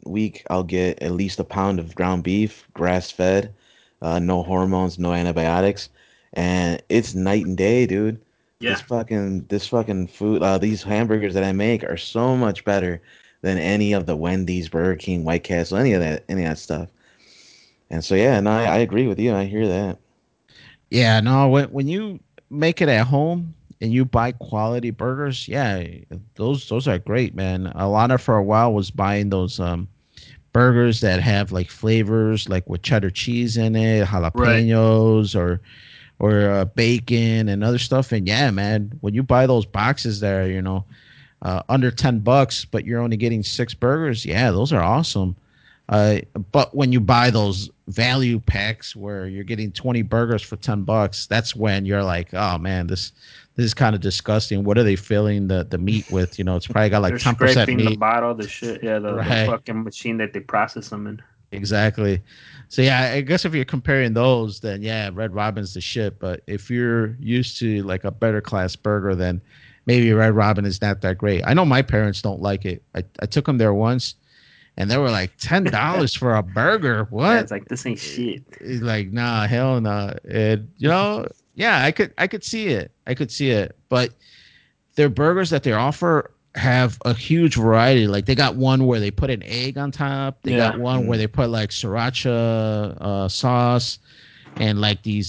week, I'll get at least a pound of ground beef, grass fed, no hormones, no antibiotics, and it's night and day, dude. Yeah. This fucking food, these hamburgers that I make are so much better than any of the Wendy's, Burger King, White Castle, any of that stuff. And so yeah, no, I agree with you. I hear that. Yeah, no, when you make it at home and you buy quality burgers, yeah, those are great, man. Alana for a while was buying those burgers that have like flavors like with cheddar cheese in it, Right. jalapenos or bacon and other stuff. And yeah, man, when you buy those boxes there, under $10, but you're only getting six burgers. Yeah, those are awesome. But when you buy those value packs where you're getting 20 burgers for $10, that's when you're like, oh man, this is kind of disgusting. What are they filling the meat with? It's probably got like They're 10% scraping the meat. bottle, the shit. Yeah, the Right. fucking machine that they process them in. Exactly. So yeah, I guess if you're comparing those, then yeah, Red Robin's the shit. But if you're used to like a better class burger, then maybe Red Robin is not that great. I know my parents don't like it. I took them there once, and they were like $10 for a burger. Yeah, What? it's like this ain't shit. It's like nah, hell no. And yeah, I could see it. I could see it. But their burgers that they offer have a huge variety. Like they got one where they put an egg on top. They got Yeah. one where they put like sriracha sauce and like these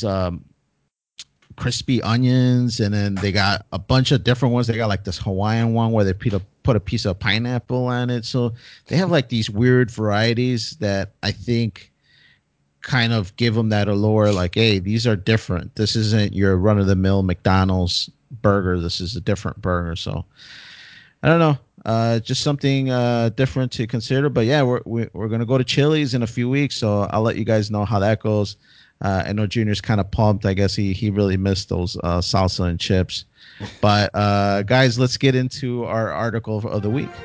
crispy onions, and then they got a bunch of different ones. They got like this Hawaiian one where they put a piece of pineapple on it. So they have like these weird varieties that I think kind of give them that allure. Like, hey, these are different. This isn't your run of the mill McDonald's burger. This is a different burger. So I don't know. Just something different to consider. But yeah, we're gonna go to Chili's in a few weeks, so I'll let you guys know how that goes. I know Junior's kind of pumped. I guess he really missed those salsa and chips. But guys, let's get into our article of the week.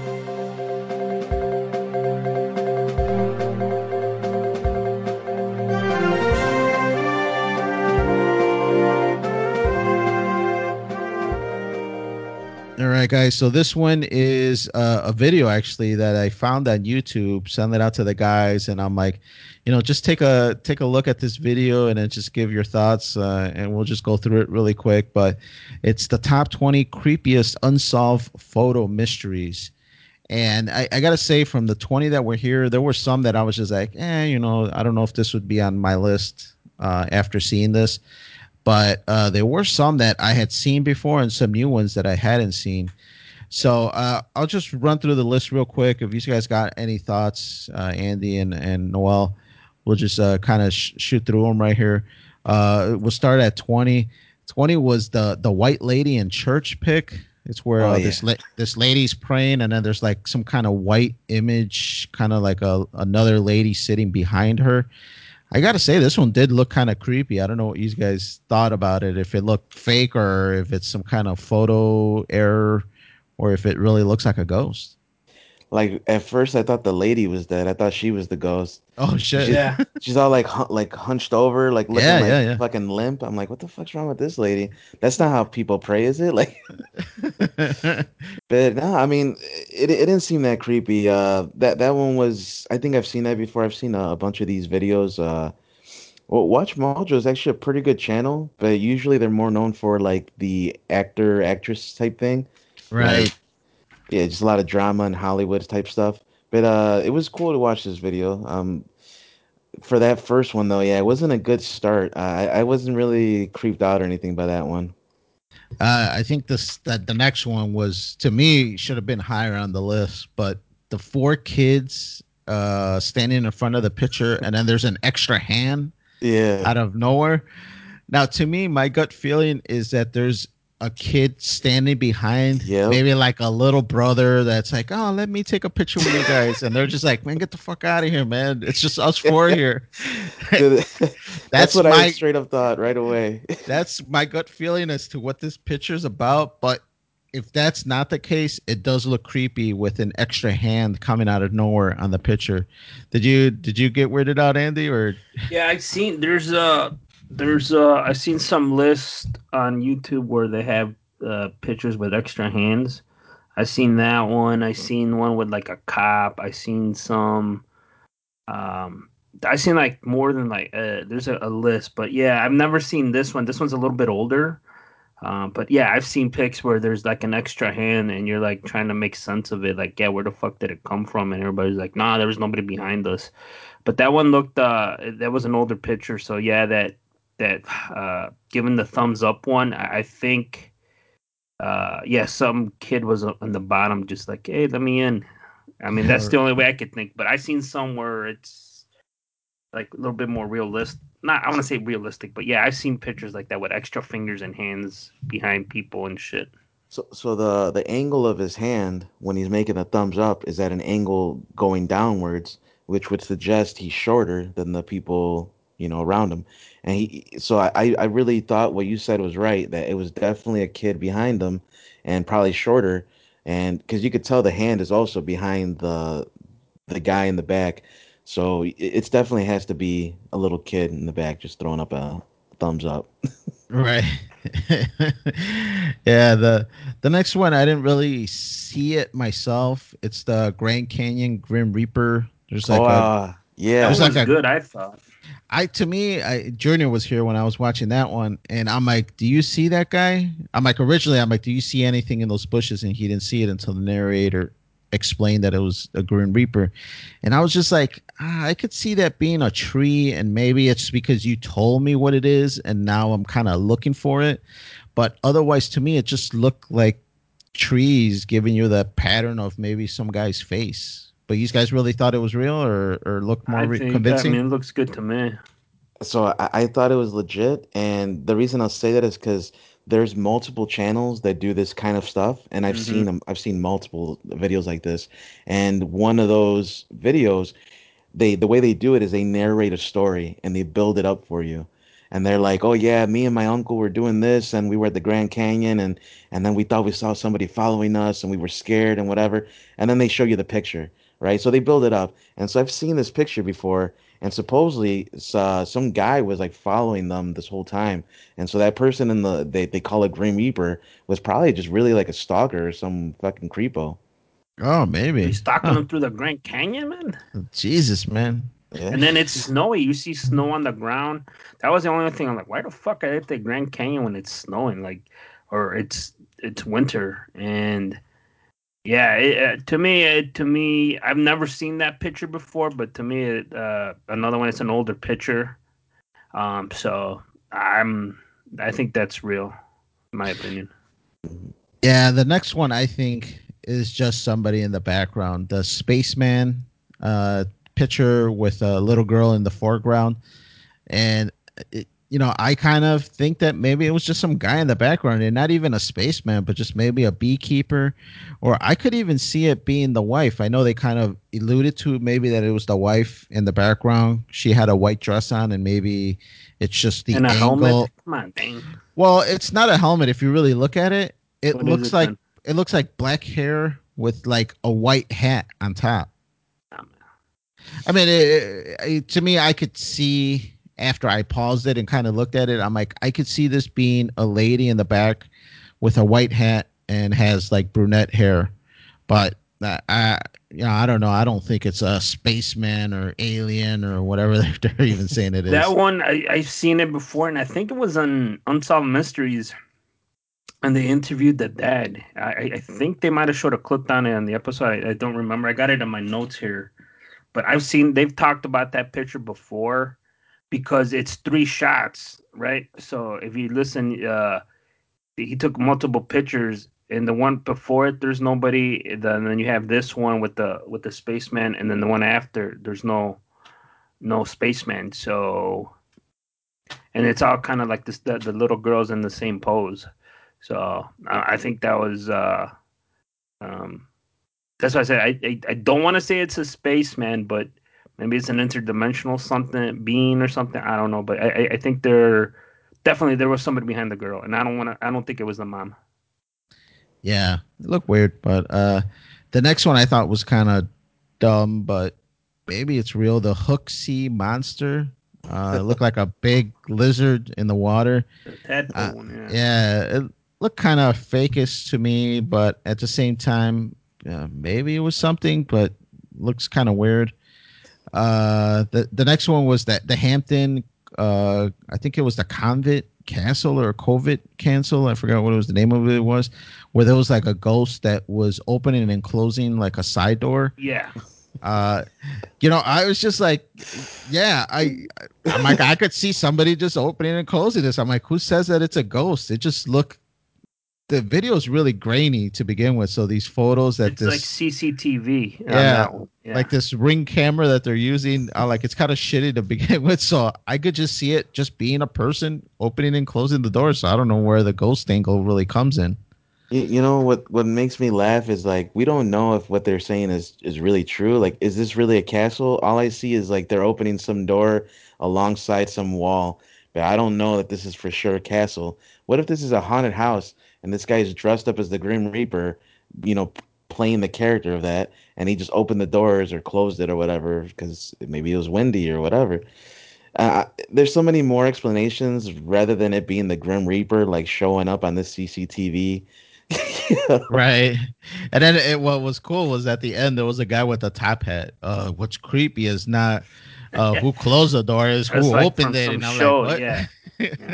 All right, guys. So this one is a video actually that I found on YouTube. Send it out to the guys, and I'm like, just take a look at this video and then just give your thoughts, and we'll just go through it really quick. But it's the top 20 creepiest unsolved photo mysteries. And I gotta say, from the 20 that were here, there were some that I was just like, I don't know if this would be on my list after seeing this. But there were some that I had seen before and some new ones that I hadn't seen. So I'll just run through the list real quick. If you guys got any thoughts, Andy and Noel, we'll just kind of shoot through them right here. We'll start at 20. 20 was the white lady in church pick. It's where Oh yeah. this lady's praying, and then there's like some kind of white image, kind of like another lady sitting behind her. I gotta say, this one did look kind of creepy. I don't know what you guys thought about it. If it looked fake or if it's some kind of photo error, or if it really looks like a ghost. Like at first, I thought the lady was dead. I thought she was the ghost. Oh And shit! Yeah. she's all like like hunched over, like looking Yeah, like yeah, fucking limp. I'm like, what the fuck's wrong with this lady? That's not how people pray, is it? Like, yeah. but no, I mean, it didn't seem that creepy. That one was. I think I've seen that before. I've seen a bunch of these videos. Well, Watch Mojo is actually a pretty good channel, but usually they're more known for like the actor actress type thing, like Right. yeah, just a lot of drama and Hollywood type stuff. But it was cool to watch this video. For that first one though, yeah, it wasn't a good start. I wasn't really creeped out or anything by that one. I think that the next one was, to me, should have been higher on the list, but the four kids standing in front of the picture, and then there's an extra hand Yeah. out of nowhere. Now, to me, my gut feeling is that there's a kid standing behind, Yep. maybe like a little brother that's like, "Oh, let me take a picture with you guys," and they're just like, "Man, get the fuck out of here, man! It's just us four here." Dude, that's that's what I my straight up thought right away. that's my gut feeling as to what this picture's about. But if that's not the case, it does look creepy with an extra hand coming out of nowhere on the picture. Did you get weirded out, Andy, or? Yeah, I've seen I've seen some lists on YouTube where they have pictures with extra hands. I seen that one. I seen one with like a cop. I seen some. Um, I seen like more than like there's a list, but yeah, I've never seen this one. This one's a little bit older. But yeah, I've seen pics where there's like an extra hand, and you're like trying to make sense of it. Like, yeah, where the fuck did it come from? And everybody's like, nah, there was nobody behind us. But that one looked that was an older picture. So yeah, that given the thumbs up one, I think yeah, some kid was on the bottom, just like, hey, let me in. I mean, that's the only way I could think. But I seen some where it's like a little bit more realistic. Not, I want to say realistic, but yeah, I've seen pictures like that with extra fingers and hands behind people and shit. So the angle of his hand when he's making a thumbs up is at an angle going downwards, which would suggest he's shorter than the people, around him. And I really thought what you said was right, that it was definitely a kid behind him and probably shorter. And because you could tell the hand is also behind the guy in the back. So it's definitely has to be a little kid in the back just throwing up a thumbs up. Right. Yeah, the next one I didn't really see it myself. It's the Grand Canyon Grim Reaper. Oh, That There's yeah. one like was a good, I thought. I to me, Junior was here when I was watching that one, and I'm like, "Do you see that guy?" I'm like, originally, I'm like, "Do you see anything in those bushes?" And he didn't see it until the narrator explained that it was a Grim Reaper, and I was just like, I could see that being a tree, and maybe it's because you told me what it is, and now I'm kind of looking for it, but otherwise, to me, it just looked like trees giving you the pattern of maybe some guy's face. But you guys really thought it was real, or looked more I convincing? mean, it looks good to me. So I thought it was legit, and the reason I'll say that is because there's multiple channels that do this kind of stuff, and I've Hmm. seen them. I've seen multiple videos like this, and one of those videos, the way they do it is they narrate a story and they build it up for you, and they're like, "Oh yeah, me and my uncle were doing this, and we were at the Grand Canyon, and then we thought we saw somebody following us, and we were scared and whatever," and then they show you the picture, right? So they build it up, and so I've seen this picture before. And supposedly, some guy was like following them this whole time, and so that person in they call it Grim Reaper was probably just really like a stalker or some fucking creepo. Oh, He's maybe. stalking Huh. them through the Grand Canyon, man. Jesus, man. Yeah. And then it's snowy. You see snow on the ground. That was the only thing. I'm like, why the fuck I hit the Grand Canyon when it's snowing? Like, or it's winter. And yeah, to me, I've never seen that picture before. But to me, another one. It's an older picture. So I'm, I think that's real, in my opinion. Yeah, the next one I think is just somebody in the background. The spaceman uh, picture with a little girl in the foreground. And, I kind of think that maybe it was just some guy in the background and not even a spaceman, but just maybe a beekeeper. Or I could even see it being the wife. I know they kind of alluded to maybe that it was the wife in the background. She had a white dress on, and maybe it's just the And a helmet. angle. Come on, dang. Well, it's not a helmet if you really look at it. It What is looks it like then? it looks like black hair with like a white hat on top. Um, I mean, to me, I could see after I paused it and kind of looked at it. I'm like, I could see this being a lady in the back with a white hat and has like brunette hair, but I don't know. I don't think it's a spaceman or alien or whatever they're even saying it That is. one, I've seen it before, and I think it was on Unsolved Mysteries, and they interviewed the dad. I think they might have showed a clip on it on the episode. I don't remember. I got it in my notes here, but they've talked about that picture before because it's three shots, right? So if you listen, he took multiple pictures. And the one before it, there's nobody. Then you have this one with the spaceman, and then the one after, there's no spaceman. So and it's all kind of like this the little girls in the same pose. So I think that was um, that's why I said I don't want to say it's a spaceman, but maybe it's an interdimensional something being or something. I don't know, but I think there was somebody behind the girl, and I don't think it was the mom. Yeah, it looked weird, but the next one I thought was kind of dumb, but maybe it's real. The Hook Sea Monster looked like a big lizard in the water. The tadpole one, yeah. Yeah, looked kind of fakeish to me, but at the same time, maybe it was something, but looks kind of weird. The next one was that the Hampton, I think it was the Convict Castle or Covent Castle. I forgot what it was. The name of it was where there was like a ghost that was opening and closing like a side door. Yeah. Uh, I was just like, yeah, I'm like, I could see somebody just opening and closing this. I'm like, who says that it's a ghost? It just the video is really grainy to begin with. So these photos that It's like CCTV on yeah, that one. Yeah. like this Ring camera that they're using, like it's kind of shitty to begin with. So I could just see it just being a person opening and closing the door. So I don't know where the ghost angle really comes in. You know what makes me laugh is like we don't know if what they're saying is really true. Like, is this really a castle? All I see is like they're opening some door alongside some wall, but I don't know that this is for sure a castle. What if this is a haunted house and this guy's dressed up as the Grim Reaper, playing the character of that, and he just opened the doors or closed it or whatever because maybe it was windy or whatever. There's so many more explanations rather than it being the Grim Reaper like showing up on this CCTV. Right. And then what was cool was at the end there was a guy with a top hat. What's creepy is not who closed the door, is That's who like opened from it. some And I'm like, show. what? Yeah. Yeah.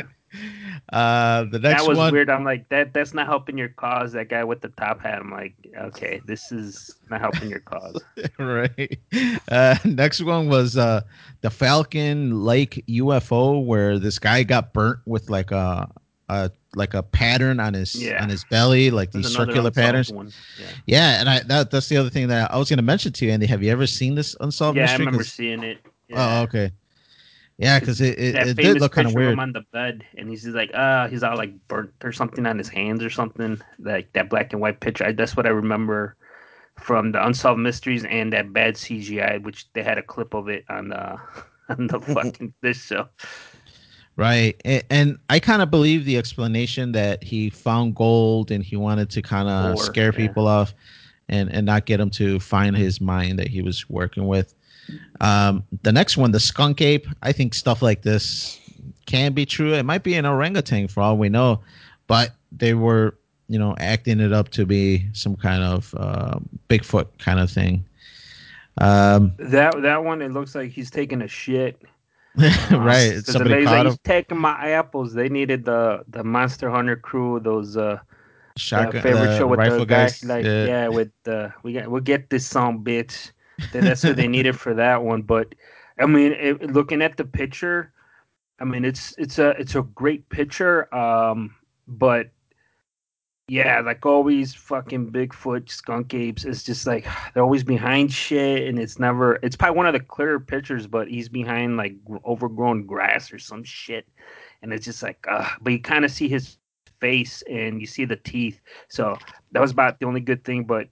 The That next was one, weird. I'm like, that's not helping your cause. That guy with the top hat. I'm like, okay, this is not helping your cause. right. Next one was the Falcon Lake UFO, where this guy got burnt with like a pattern on Yeah. his belly, like There's these another circular unsolved patterns. one. Yeah. Yeah, and that's the other thing that I was going to mention to you, Andy. Have you ever seen this unsolved Yeah, I mystery? remember Because seeing it. oh, Yeah. okay, yeah, Because because that it did famous look kind of picture of him weird. on the bed, and he's just like, he's all like burnt or something on his hands or something. Like that black and white picture. That's what I remember from the Unsolved Mysteries and that bad CGI, which they had a clip of it on the on the fucking this show. Right. And I kind of believe the explanation that he found gold and he wanted to kind of Or scare yeah, people off and not get him to find his mind that he was working with. The next one, the skunk ape, I think stuff like this can be true. It might be an orangutan for all we know, but they were, acting it up to be some kind of Bigfoot kind of thing. Um, that one it looks like he's taking a shit. right. Because the Somebody lady's like, caught him. he's taking my apples. They needed the Monster Hunter crew, those the Shotgun, favorite show the with the rifle guy, guys. like Yeah. yeah, with we'll get this song, bitch. That's who they needed for that one. But I mean, looking at the picture, I mean, it's a great picture. But yeah, like always, fucking Bigfoot, skunk apes. It's just like they're always behind shit, and it's never. It's probably one of the clearer pictures, but he's behind like overgrown grass or some shit, and it's just like, but you kind of see his face and you see the teeth. So that was about the only good thing. But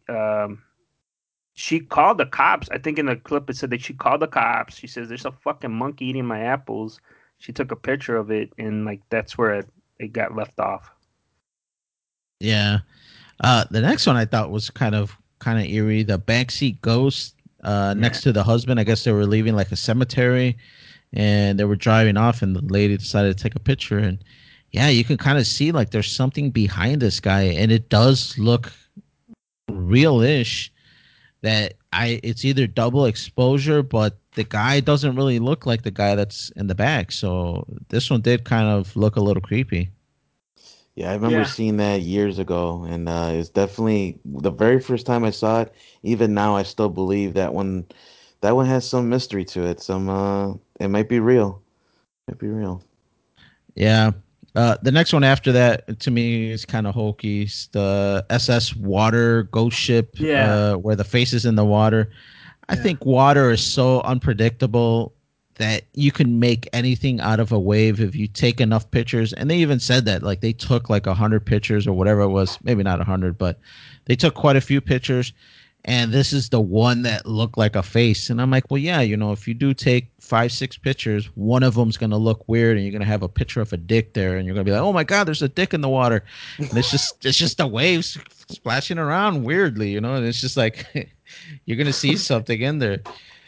she called the cops. I think in the clip it said that she called the cops. She says there's a fucking monkey eating my apples. She took a picture of it, and like that's where it got left off. Yeah. The next one I thought was kind of eerie. The backseat ghost Yeah. next to the husband. I guess they were leaving like a cemetery, and they were driving off, and the lady decided to take a picture. And yeah, you can kind of see like there's something behind this guy, and it does look real-ish. That it's either double exposure, but the guy doesn't really look like the guy that's in the back. So this one did kind of look a little creepy. Yeah, I remember Yeah. seeing that years ago, and it's definitely the very first time I saw it. Even now, I still believe that one has some mystery to it. It might be real. Might be real. Yeah. The next one after that to me is kind of hokey. It's the SS Water ghost ship, Yeah. where the face is in the water. I Yeah. think water is so unpredictable that you can make anything out of a wave if you take enough pictures. And they even said that, like they took like 100 pictures or whatever it was, maybe not 100, but they took quite a few pictures. And this is the one that looked like a face. And I'm like, well, yeah, if you do take 5, 6 pictures, one of them's gonna look weird, and you're gonna have a picture of a dick there, and you're gonna be like, oh my god, there's a dick in the water, and it's just the waves splashing around weirdly, and it's just like you're gonna see something in there.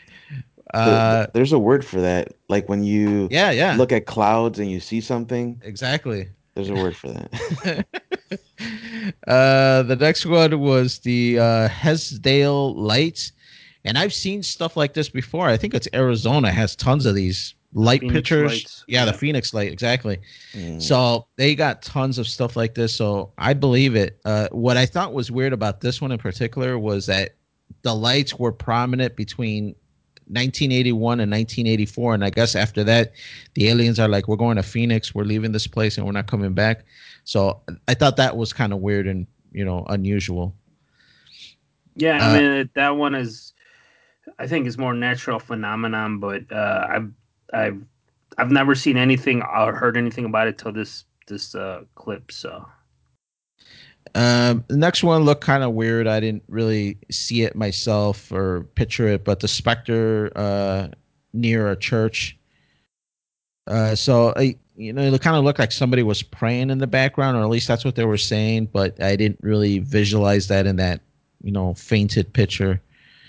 There's a word for that. Like when you Yeah, yeah, look at clouds and you see something, exactly. there's a word for that. The next one was the Hesdale Lights, and I've seen stuff like this before. I think it's Arizona has tons of these The light Phoenix pictures. Lights. Yeah, the Phoenix Light, exactly. Mm. So they got tons of stuff like this. So I believe it. What I thought was weird about this one in particular was that the lights were prominent between 1981 and 1984, and I guess after that, the aliens are like, "We're going to Phoenix. We're leaving this place, and we're not coming back." So I thought that was kind of weird and unusual. Yeah, I Uh, mean that one is, I think, is more natural phenomenon, but I've I've never seen anything or heard anything about it till this clip. So the next one looked kind of weird. I didn't really see it myself or picture it, but the specter near a church. It kind of looked like somebody was praying in the background, or at least that's what they were saying. But I didn't really visualize that in that, fainted picture.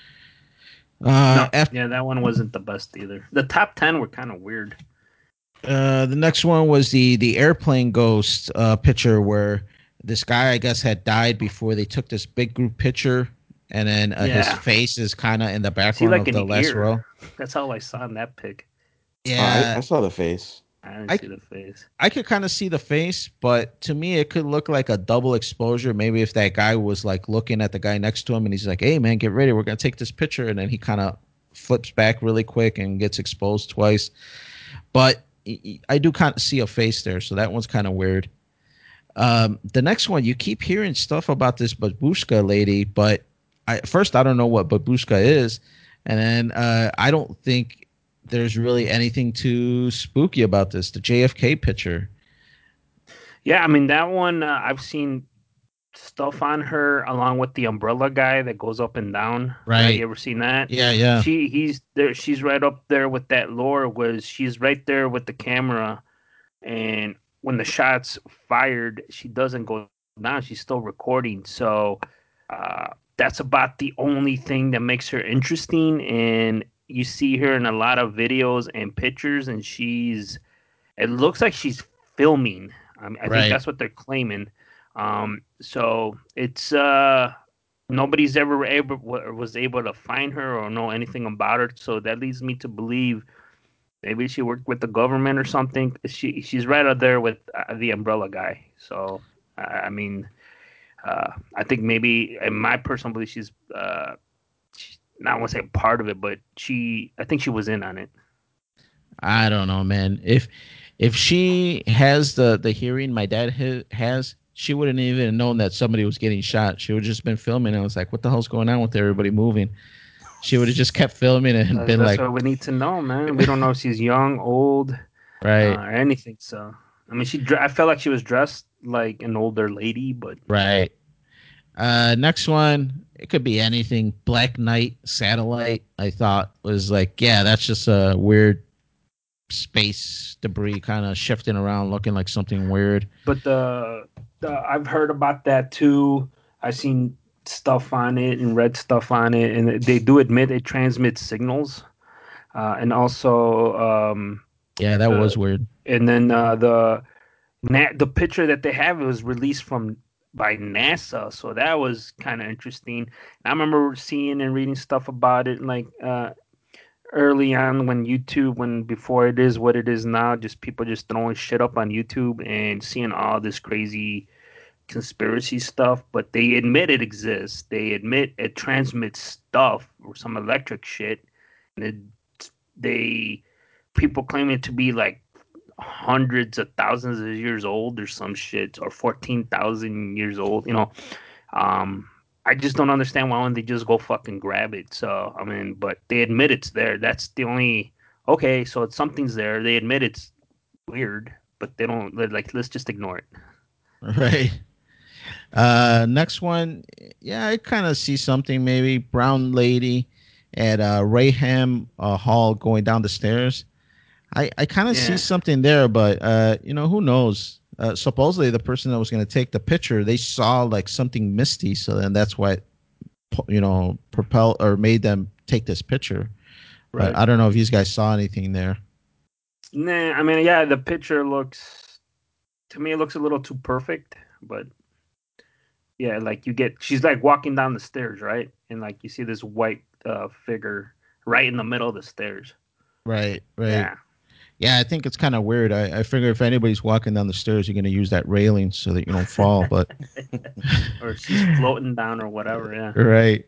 no, After yeah, that one wasn't the best either. The top 10 were kind of weird. the next one was the airplane ghost picture where this guy, I guess, had died before they took this big group picture, and then his Yeah, face is kind of in the see, background like of an the last ear. row. That's all I saw in that pic. Yeah, I saw the face. I didn't I see the face. I could kind of see the face, but to me, it could look like a double exposure. Maybe if that guy was like looking at the guy next to him and he's like, "Hey, man, get ready. We're going to take this picture." And then he kind of flips back really quick and gets exposed twice. But I do kind of see a face there. So that one's kind of weird. The next one, you keep hearing stuff about this babushka lady, but first, I don't know what babushka is. And then I don't think there's really anything too spooky about this. The JFK picture. Yeah, I mean that one. I've seen stuff on her along with the umbrella guy that goes up and down. Right? You Right. ever seen that? Yeah, yeah. He's there. She's right up there with that lore. Was she's right there with the camera, and when the shots fired, she doesn't go down. She's still recording. So that's about the only thing that makes her interesting. And you see her in a lot of videos and pictures, and it looks like she's filming. I think Right. that's what they're claiming. So it's nobody's ever able was able to find her or know anything about her. So that leads me to believe maybe she worked with the government or something. She's right up there with the umbrella guy. So I mean, I think maybe in my personal belief, she's not want to say part of it, but I think she was in on it. I don't know, man. If she has the hearing my dad has, she wouldn't even known that somebody was getting shot. She would just been filming and was like, "What the hell's going on with everybody moving?" She would have just kept filming it and been That's like, what we need to know, man. We don't know if she's young, old, "Right, or anything. So, I mean, I felt like she was dressed like an older lady, but right." Next one, it could be anything. Black Knight satellite. I thought was like, yeah, that's just a weird space debris kind of shifting around, looking like something weird. but the I've heard about that too. I've seen stuff on it and read stuff on it, and they do admit it transmits signals, and also Yeah, that was the weird. and then the picture that they have was released from by NASA, so that was kind of interesting. I remember seeing and reading stuff about it, like early on when YouTube, when before it is what it is now, just people just throwing shit up on YouTube and seeing all this crazy conspiracy stuff. But they admit it exists. They admit it transmits stuff or some electric shit, and they people claim it to be like hundreds of thousands of years old or some shit, or 14,000 years old. Um, I just don't understand why wouldn't they just go fucking grab it. So I mean, but they admit it's there. That's the only okay. So it's something's there. They admit it's weird, but they don't. They're like, let's just ignore it. Right. Next one, yeah, I kind of see something maybe brown lady at Raham Hall going down the stairs. I kind of see Yeah, something there, but who knows? Supposedly, the person that was going to take the picture, they saw like something misty, so then that's what propel or made them take this picture. But right. I don't know if you guys saw anything there. Nah, I mean, yeah, the picture looks to me it looks a little too perfect, but Yeah, like she's like walking down the stairs, right? And like you see this white figure right in the middle of the stairs. Right, right. Yeah. Yeah, I think it's kind of weird. I figure if anybody's walking down the stairs, you're going to use that railing so that you don't fall. But Or she's floating down or whatever. Yeah. right.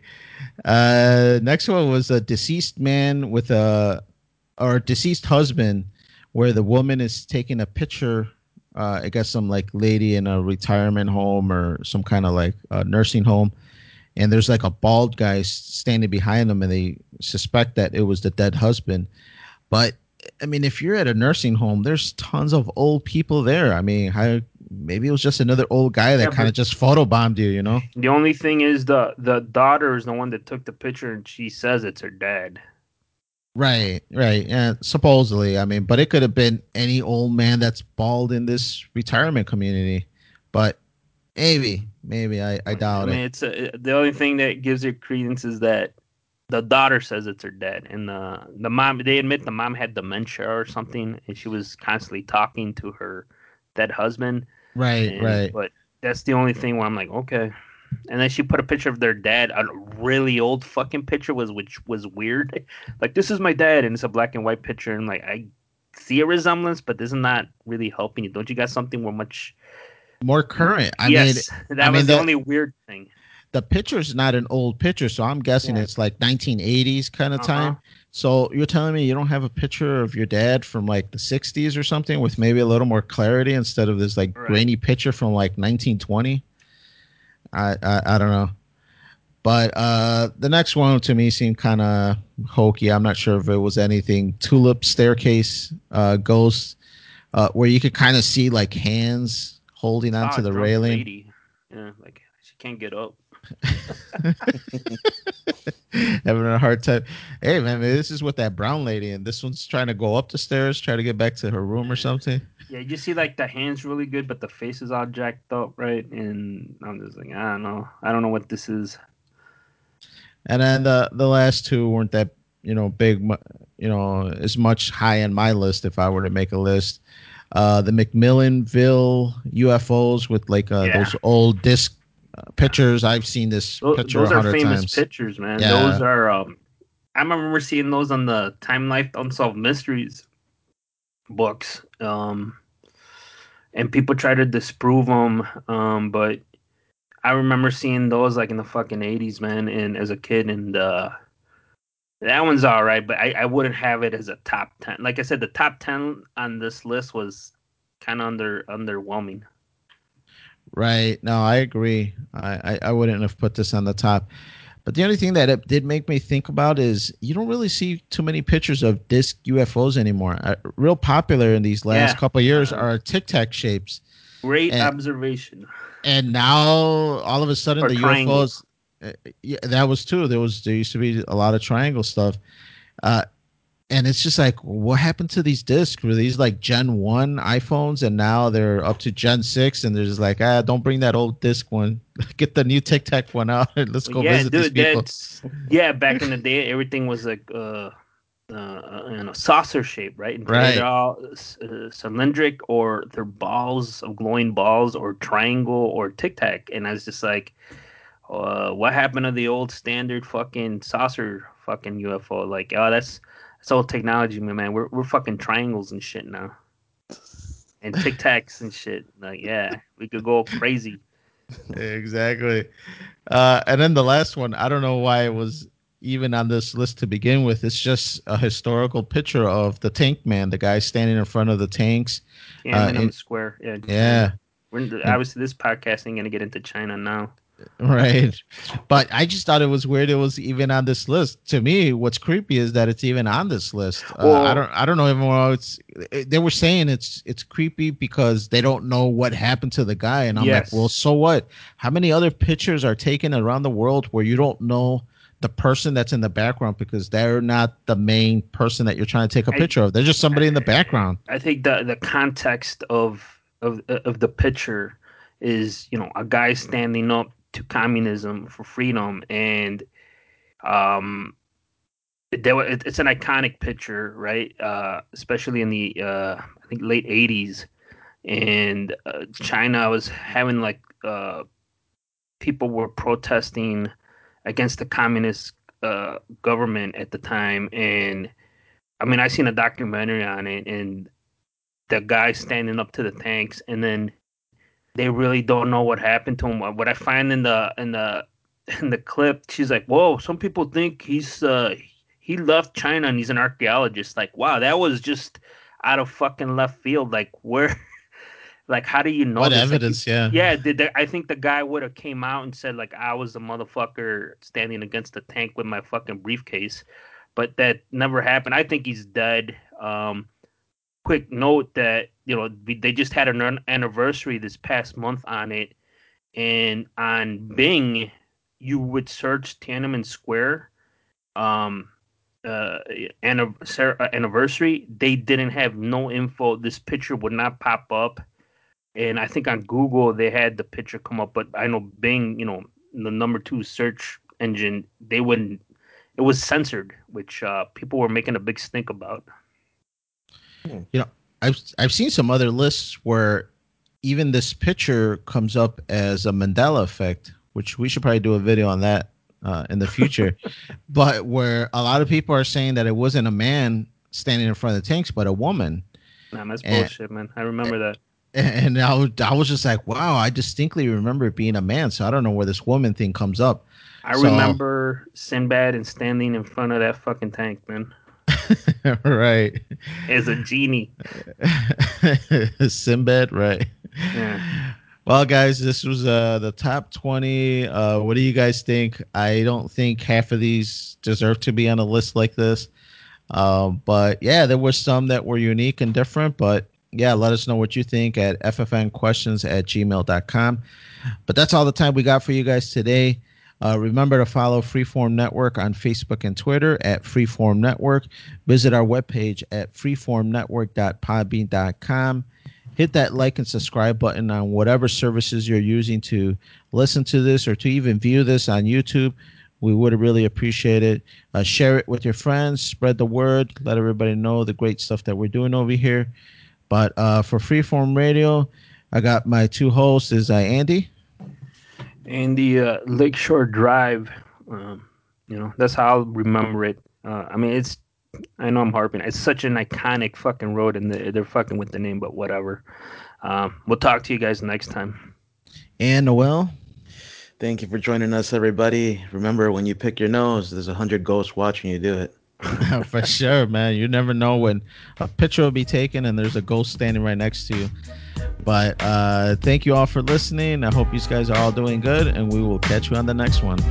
Next one was a deceased man with a or deceased husband, where the woman is taking a picture. I guess some like lady in a retirement home or some kind of like nursing home, and there's like a bald guy standing behind them, and they suspect that it was the dead husband. But I mean, if you're at a nursing home, there's tons of old people there. I mean, maybe it was just another old guy Yeah, that kind but of just photobombed you, you know? the only thing is the daughter is the one that took the picture, and she says it's her dad. Right, right. Yeah, supposedly. I mean, but it could have been any old man that's bald in this retirement community. But maybe I I doubt mean, it. the only thing that gives it credence is that the daughter says it's her dad, and the mom, they admit the mom had dementia or something, and she was constantly talking to her dead husband. Right, And right. but that's the only thing where I'm like, okay. And then she put a picture of their dad, a really old fucking picture, which was weird. Like, this is my dad, and it's a black and white picture, and like I see a resemblance, but this is not really helping you. Don't you got something more much? More current. Yes, I that mean was the the only weird thing. the picture's not an old picture, so I'm guessing Yeah. it's like 1980s kind of Uh huh. time. So you're telling me you don't have a picture of your dad from like the 60s or something with maybe a little more clarity instead of this like Right. grainy picture from like 1920? I don't know. But the next one to me seemed kind of hokey. I'm not sure if it was anything. Tulip staircase ghost, where you could kind of see like hands holding Saw onto a the drunk railing. lady. Yeah, like she can't get up. Having a hard time. Hey man, this is with that brown lady, and this one's trying to go up the stairs, try to get back to her room or Yeah. something. Yeah, you see like the hands really good, but the face is all jacked up, right? And I'm just like, I don't know. I don't know what this is. And then the last two weren't that big, as much high on my list if I were to make a list. The McMillanville UFOs with like Yeah. those old disc pictures. I've seen this picture Those a are hundred famous times. pictures, man. Those Yeah, are I remember seeing those on the Time Life Unsolved Mysteries books. And people try to disprove them, but I remember seeing those like in the fucking 80s, man, and as a kid, and that one's all right, but I wouldn't have it as a top 10. Like I said, the top 10 on this list was kind of underwhelming. right. No, I agree. I wouldn't have put this on the top. But the only thing that it did make me think about is you don't really see too many pictures of disc UFOs anymore. Real popular in these last Yeah, couple of years are Tic Tac shapes, great and observation. now all of a sudden Or the triangle. UFOs. Yeah, that was too. There used to be a lot of triangle stuff. Uh, and it's just like, what happened to these discs? Were these like Gen 1 iPhones and now they're up to Gen 6 and they're just like, don't bring that old disc one. Get the new Tic Tac one out and let's Well, go yeah, visit these dude, people. that's yeah. Back in the day, everything was like saucer shape, right? And today they're Right. all cylindric, or they're balls of glowing balls, or triangle, or tic tac. And I was just like, what happened to the old standard fucking saucer fucking UFO? Like, oh, that's old technology, man. We're fucking triangles and shit now, and tic tacs and shit. Like, yeah, we could go crazy. Exactly. And then the last one, I don't know why it was even on this list to begin with. It's just a historical picture of the Tank Man, the guy standing in front of the tanks. Tiananmen In Square, yeah, Yeah, China. and Obviously this podcast ain't gonna get into China now. right. But I just thought it was weird it was even on this list. To me, what's creepy is that it's even on this list. Well, I don't know even why they were saying it's creepy because they don't know what happened to the guy, and I'm like, well, yes. so what? How many other pictures are taken around the world where you don't know the person that's in the background because they're not the main person that you're trying to take a I picture of. They're just somebody in the background. I think the context of the picture is, a guy standing up to communism for freedom, and um it's an iconic picture, right? Especially in the I think late 80s, and China was having like people were protesting against the communist government at the time, and I mean, I seen a documentary on it, and the guy standing up to the tanks, and then they really don't know what happened to him. What I find in the in the clip, she's like, "Whoa, some people think he left China and he's an archaeologist." Like, wow, that was just out of fucking left field. Like, where, like, how do you know What this? Like, evidence? Yeah. yeah, I think the guy would have came out and said like I was the motherfucker standing against the tank with my fucking briefcase, but that never happened. I think he's dead. Quick note that they just had an anniversary this past month on it, and on Bing, you would search Tiananmen Square um anniversary. They didn't have no info. This picture would not pop up, and I think on Google they had the picture come up, but I know Bing, the number two search engine, they wouldn't. It was censored, which people were making a big stink about. You know, I've seen some other lists where even this picture comes up as a Mandela effect, which we should probably do a video on that in the future. But where a lot of people are saying that it wasn't a man standing in front of the tanks, but a woman. Nah, that's And bullshit, man. I remember that. I was just like, wow, I distinctly remember it being a man. So I don't know where this woman thing comes up. I So remember Sinbad and standing in front of that fucking tank, man, right. as a genie. Sinbad, right. Yeah. Well, guys, this was the top 20. What do you guys think? I don't think half of these deserve to be on a list like this. But yeah, there were some that were unique and different. But yeah, let us know what you think at ffnquestions@gmail.com. But that's all the time we got for you guys today. Remember to follow Freeform Network on Facebook and Twitter at Freeform Network. Visit our webpage at freeformnetwork.podbean.com. Hit that like and subscribe button on whatever services you're using to listen to this or to even view this on YouTube. We would really appreciate it. Share it with your friends. Spread the word. Let everybody know the great stuff that we're doing over here. But for Freeform Radio, I got my two hosts is Andy. And the Lakeshore Drive, that's how I'll remember it. I mean, I know I'm harping. It's such an iconic fucking road, and they're fucking with the name, but whatever. We'll talk to you guys next time. And Noel. Thank you for joining us, everybody. Remember, when you pick your nose, there's 100 ghosts watching you do it. For sure, man. You never know when a picture will be taken and there's a ghost standing right next to you. But thank you all for listening. I hope you guys are all doing good, and we will catch you on the next one.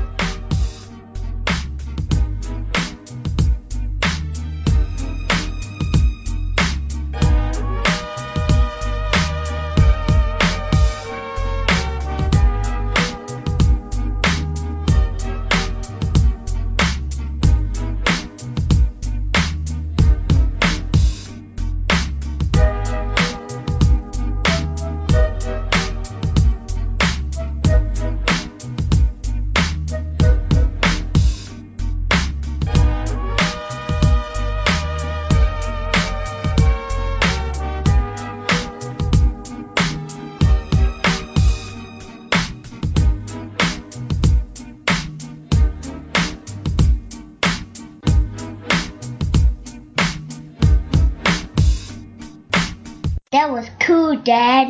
That was cool, Dad.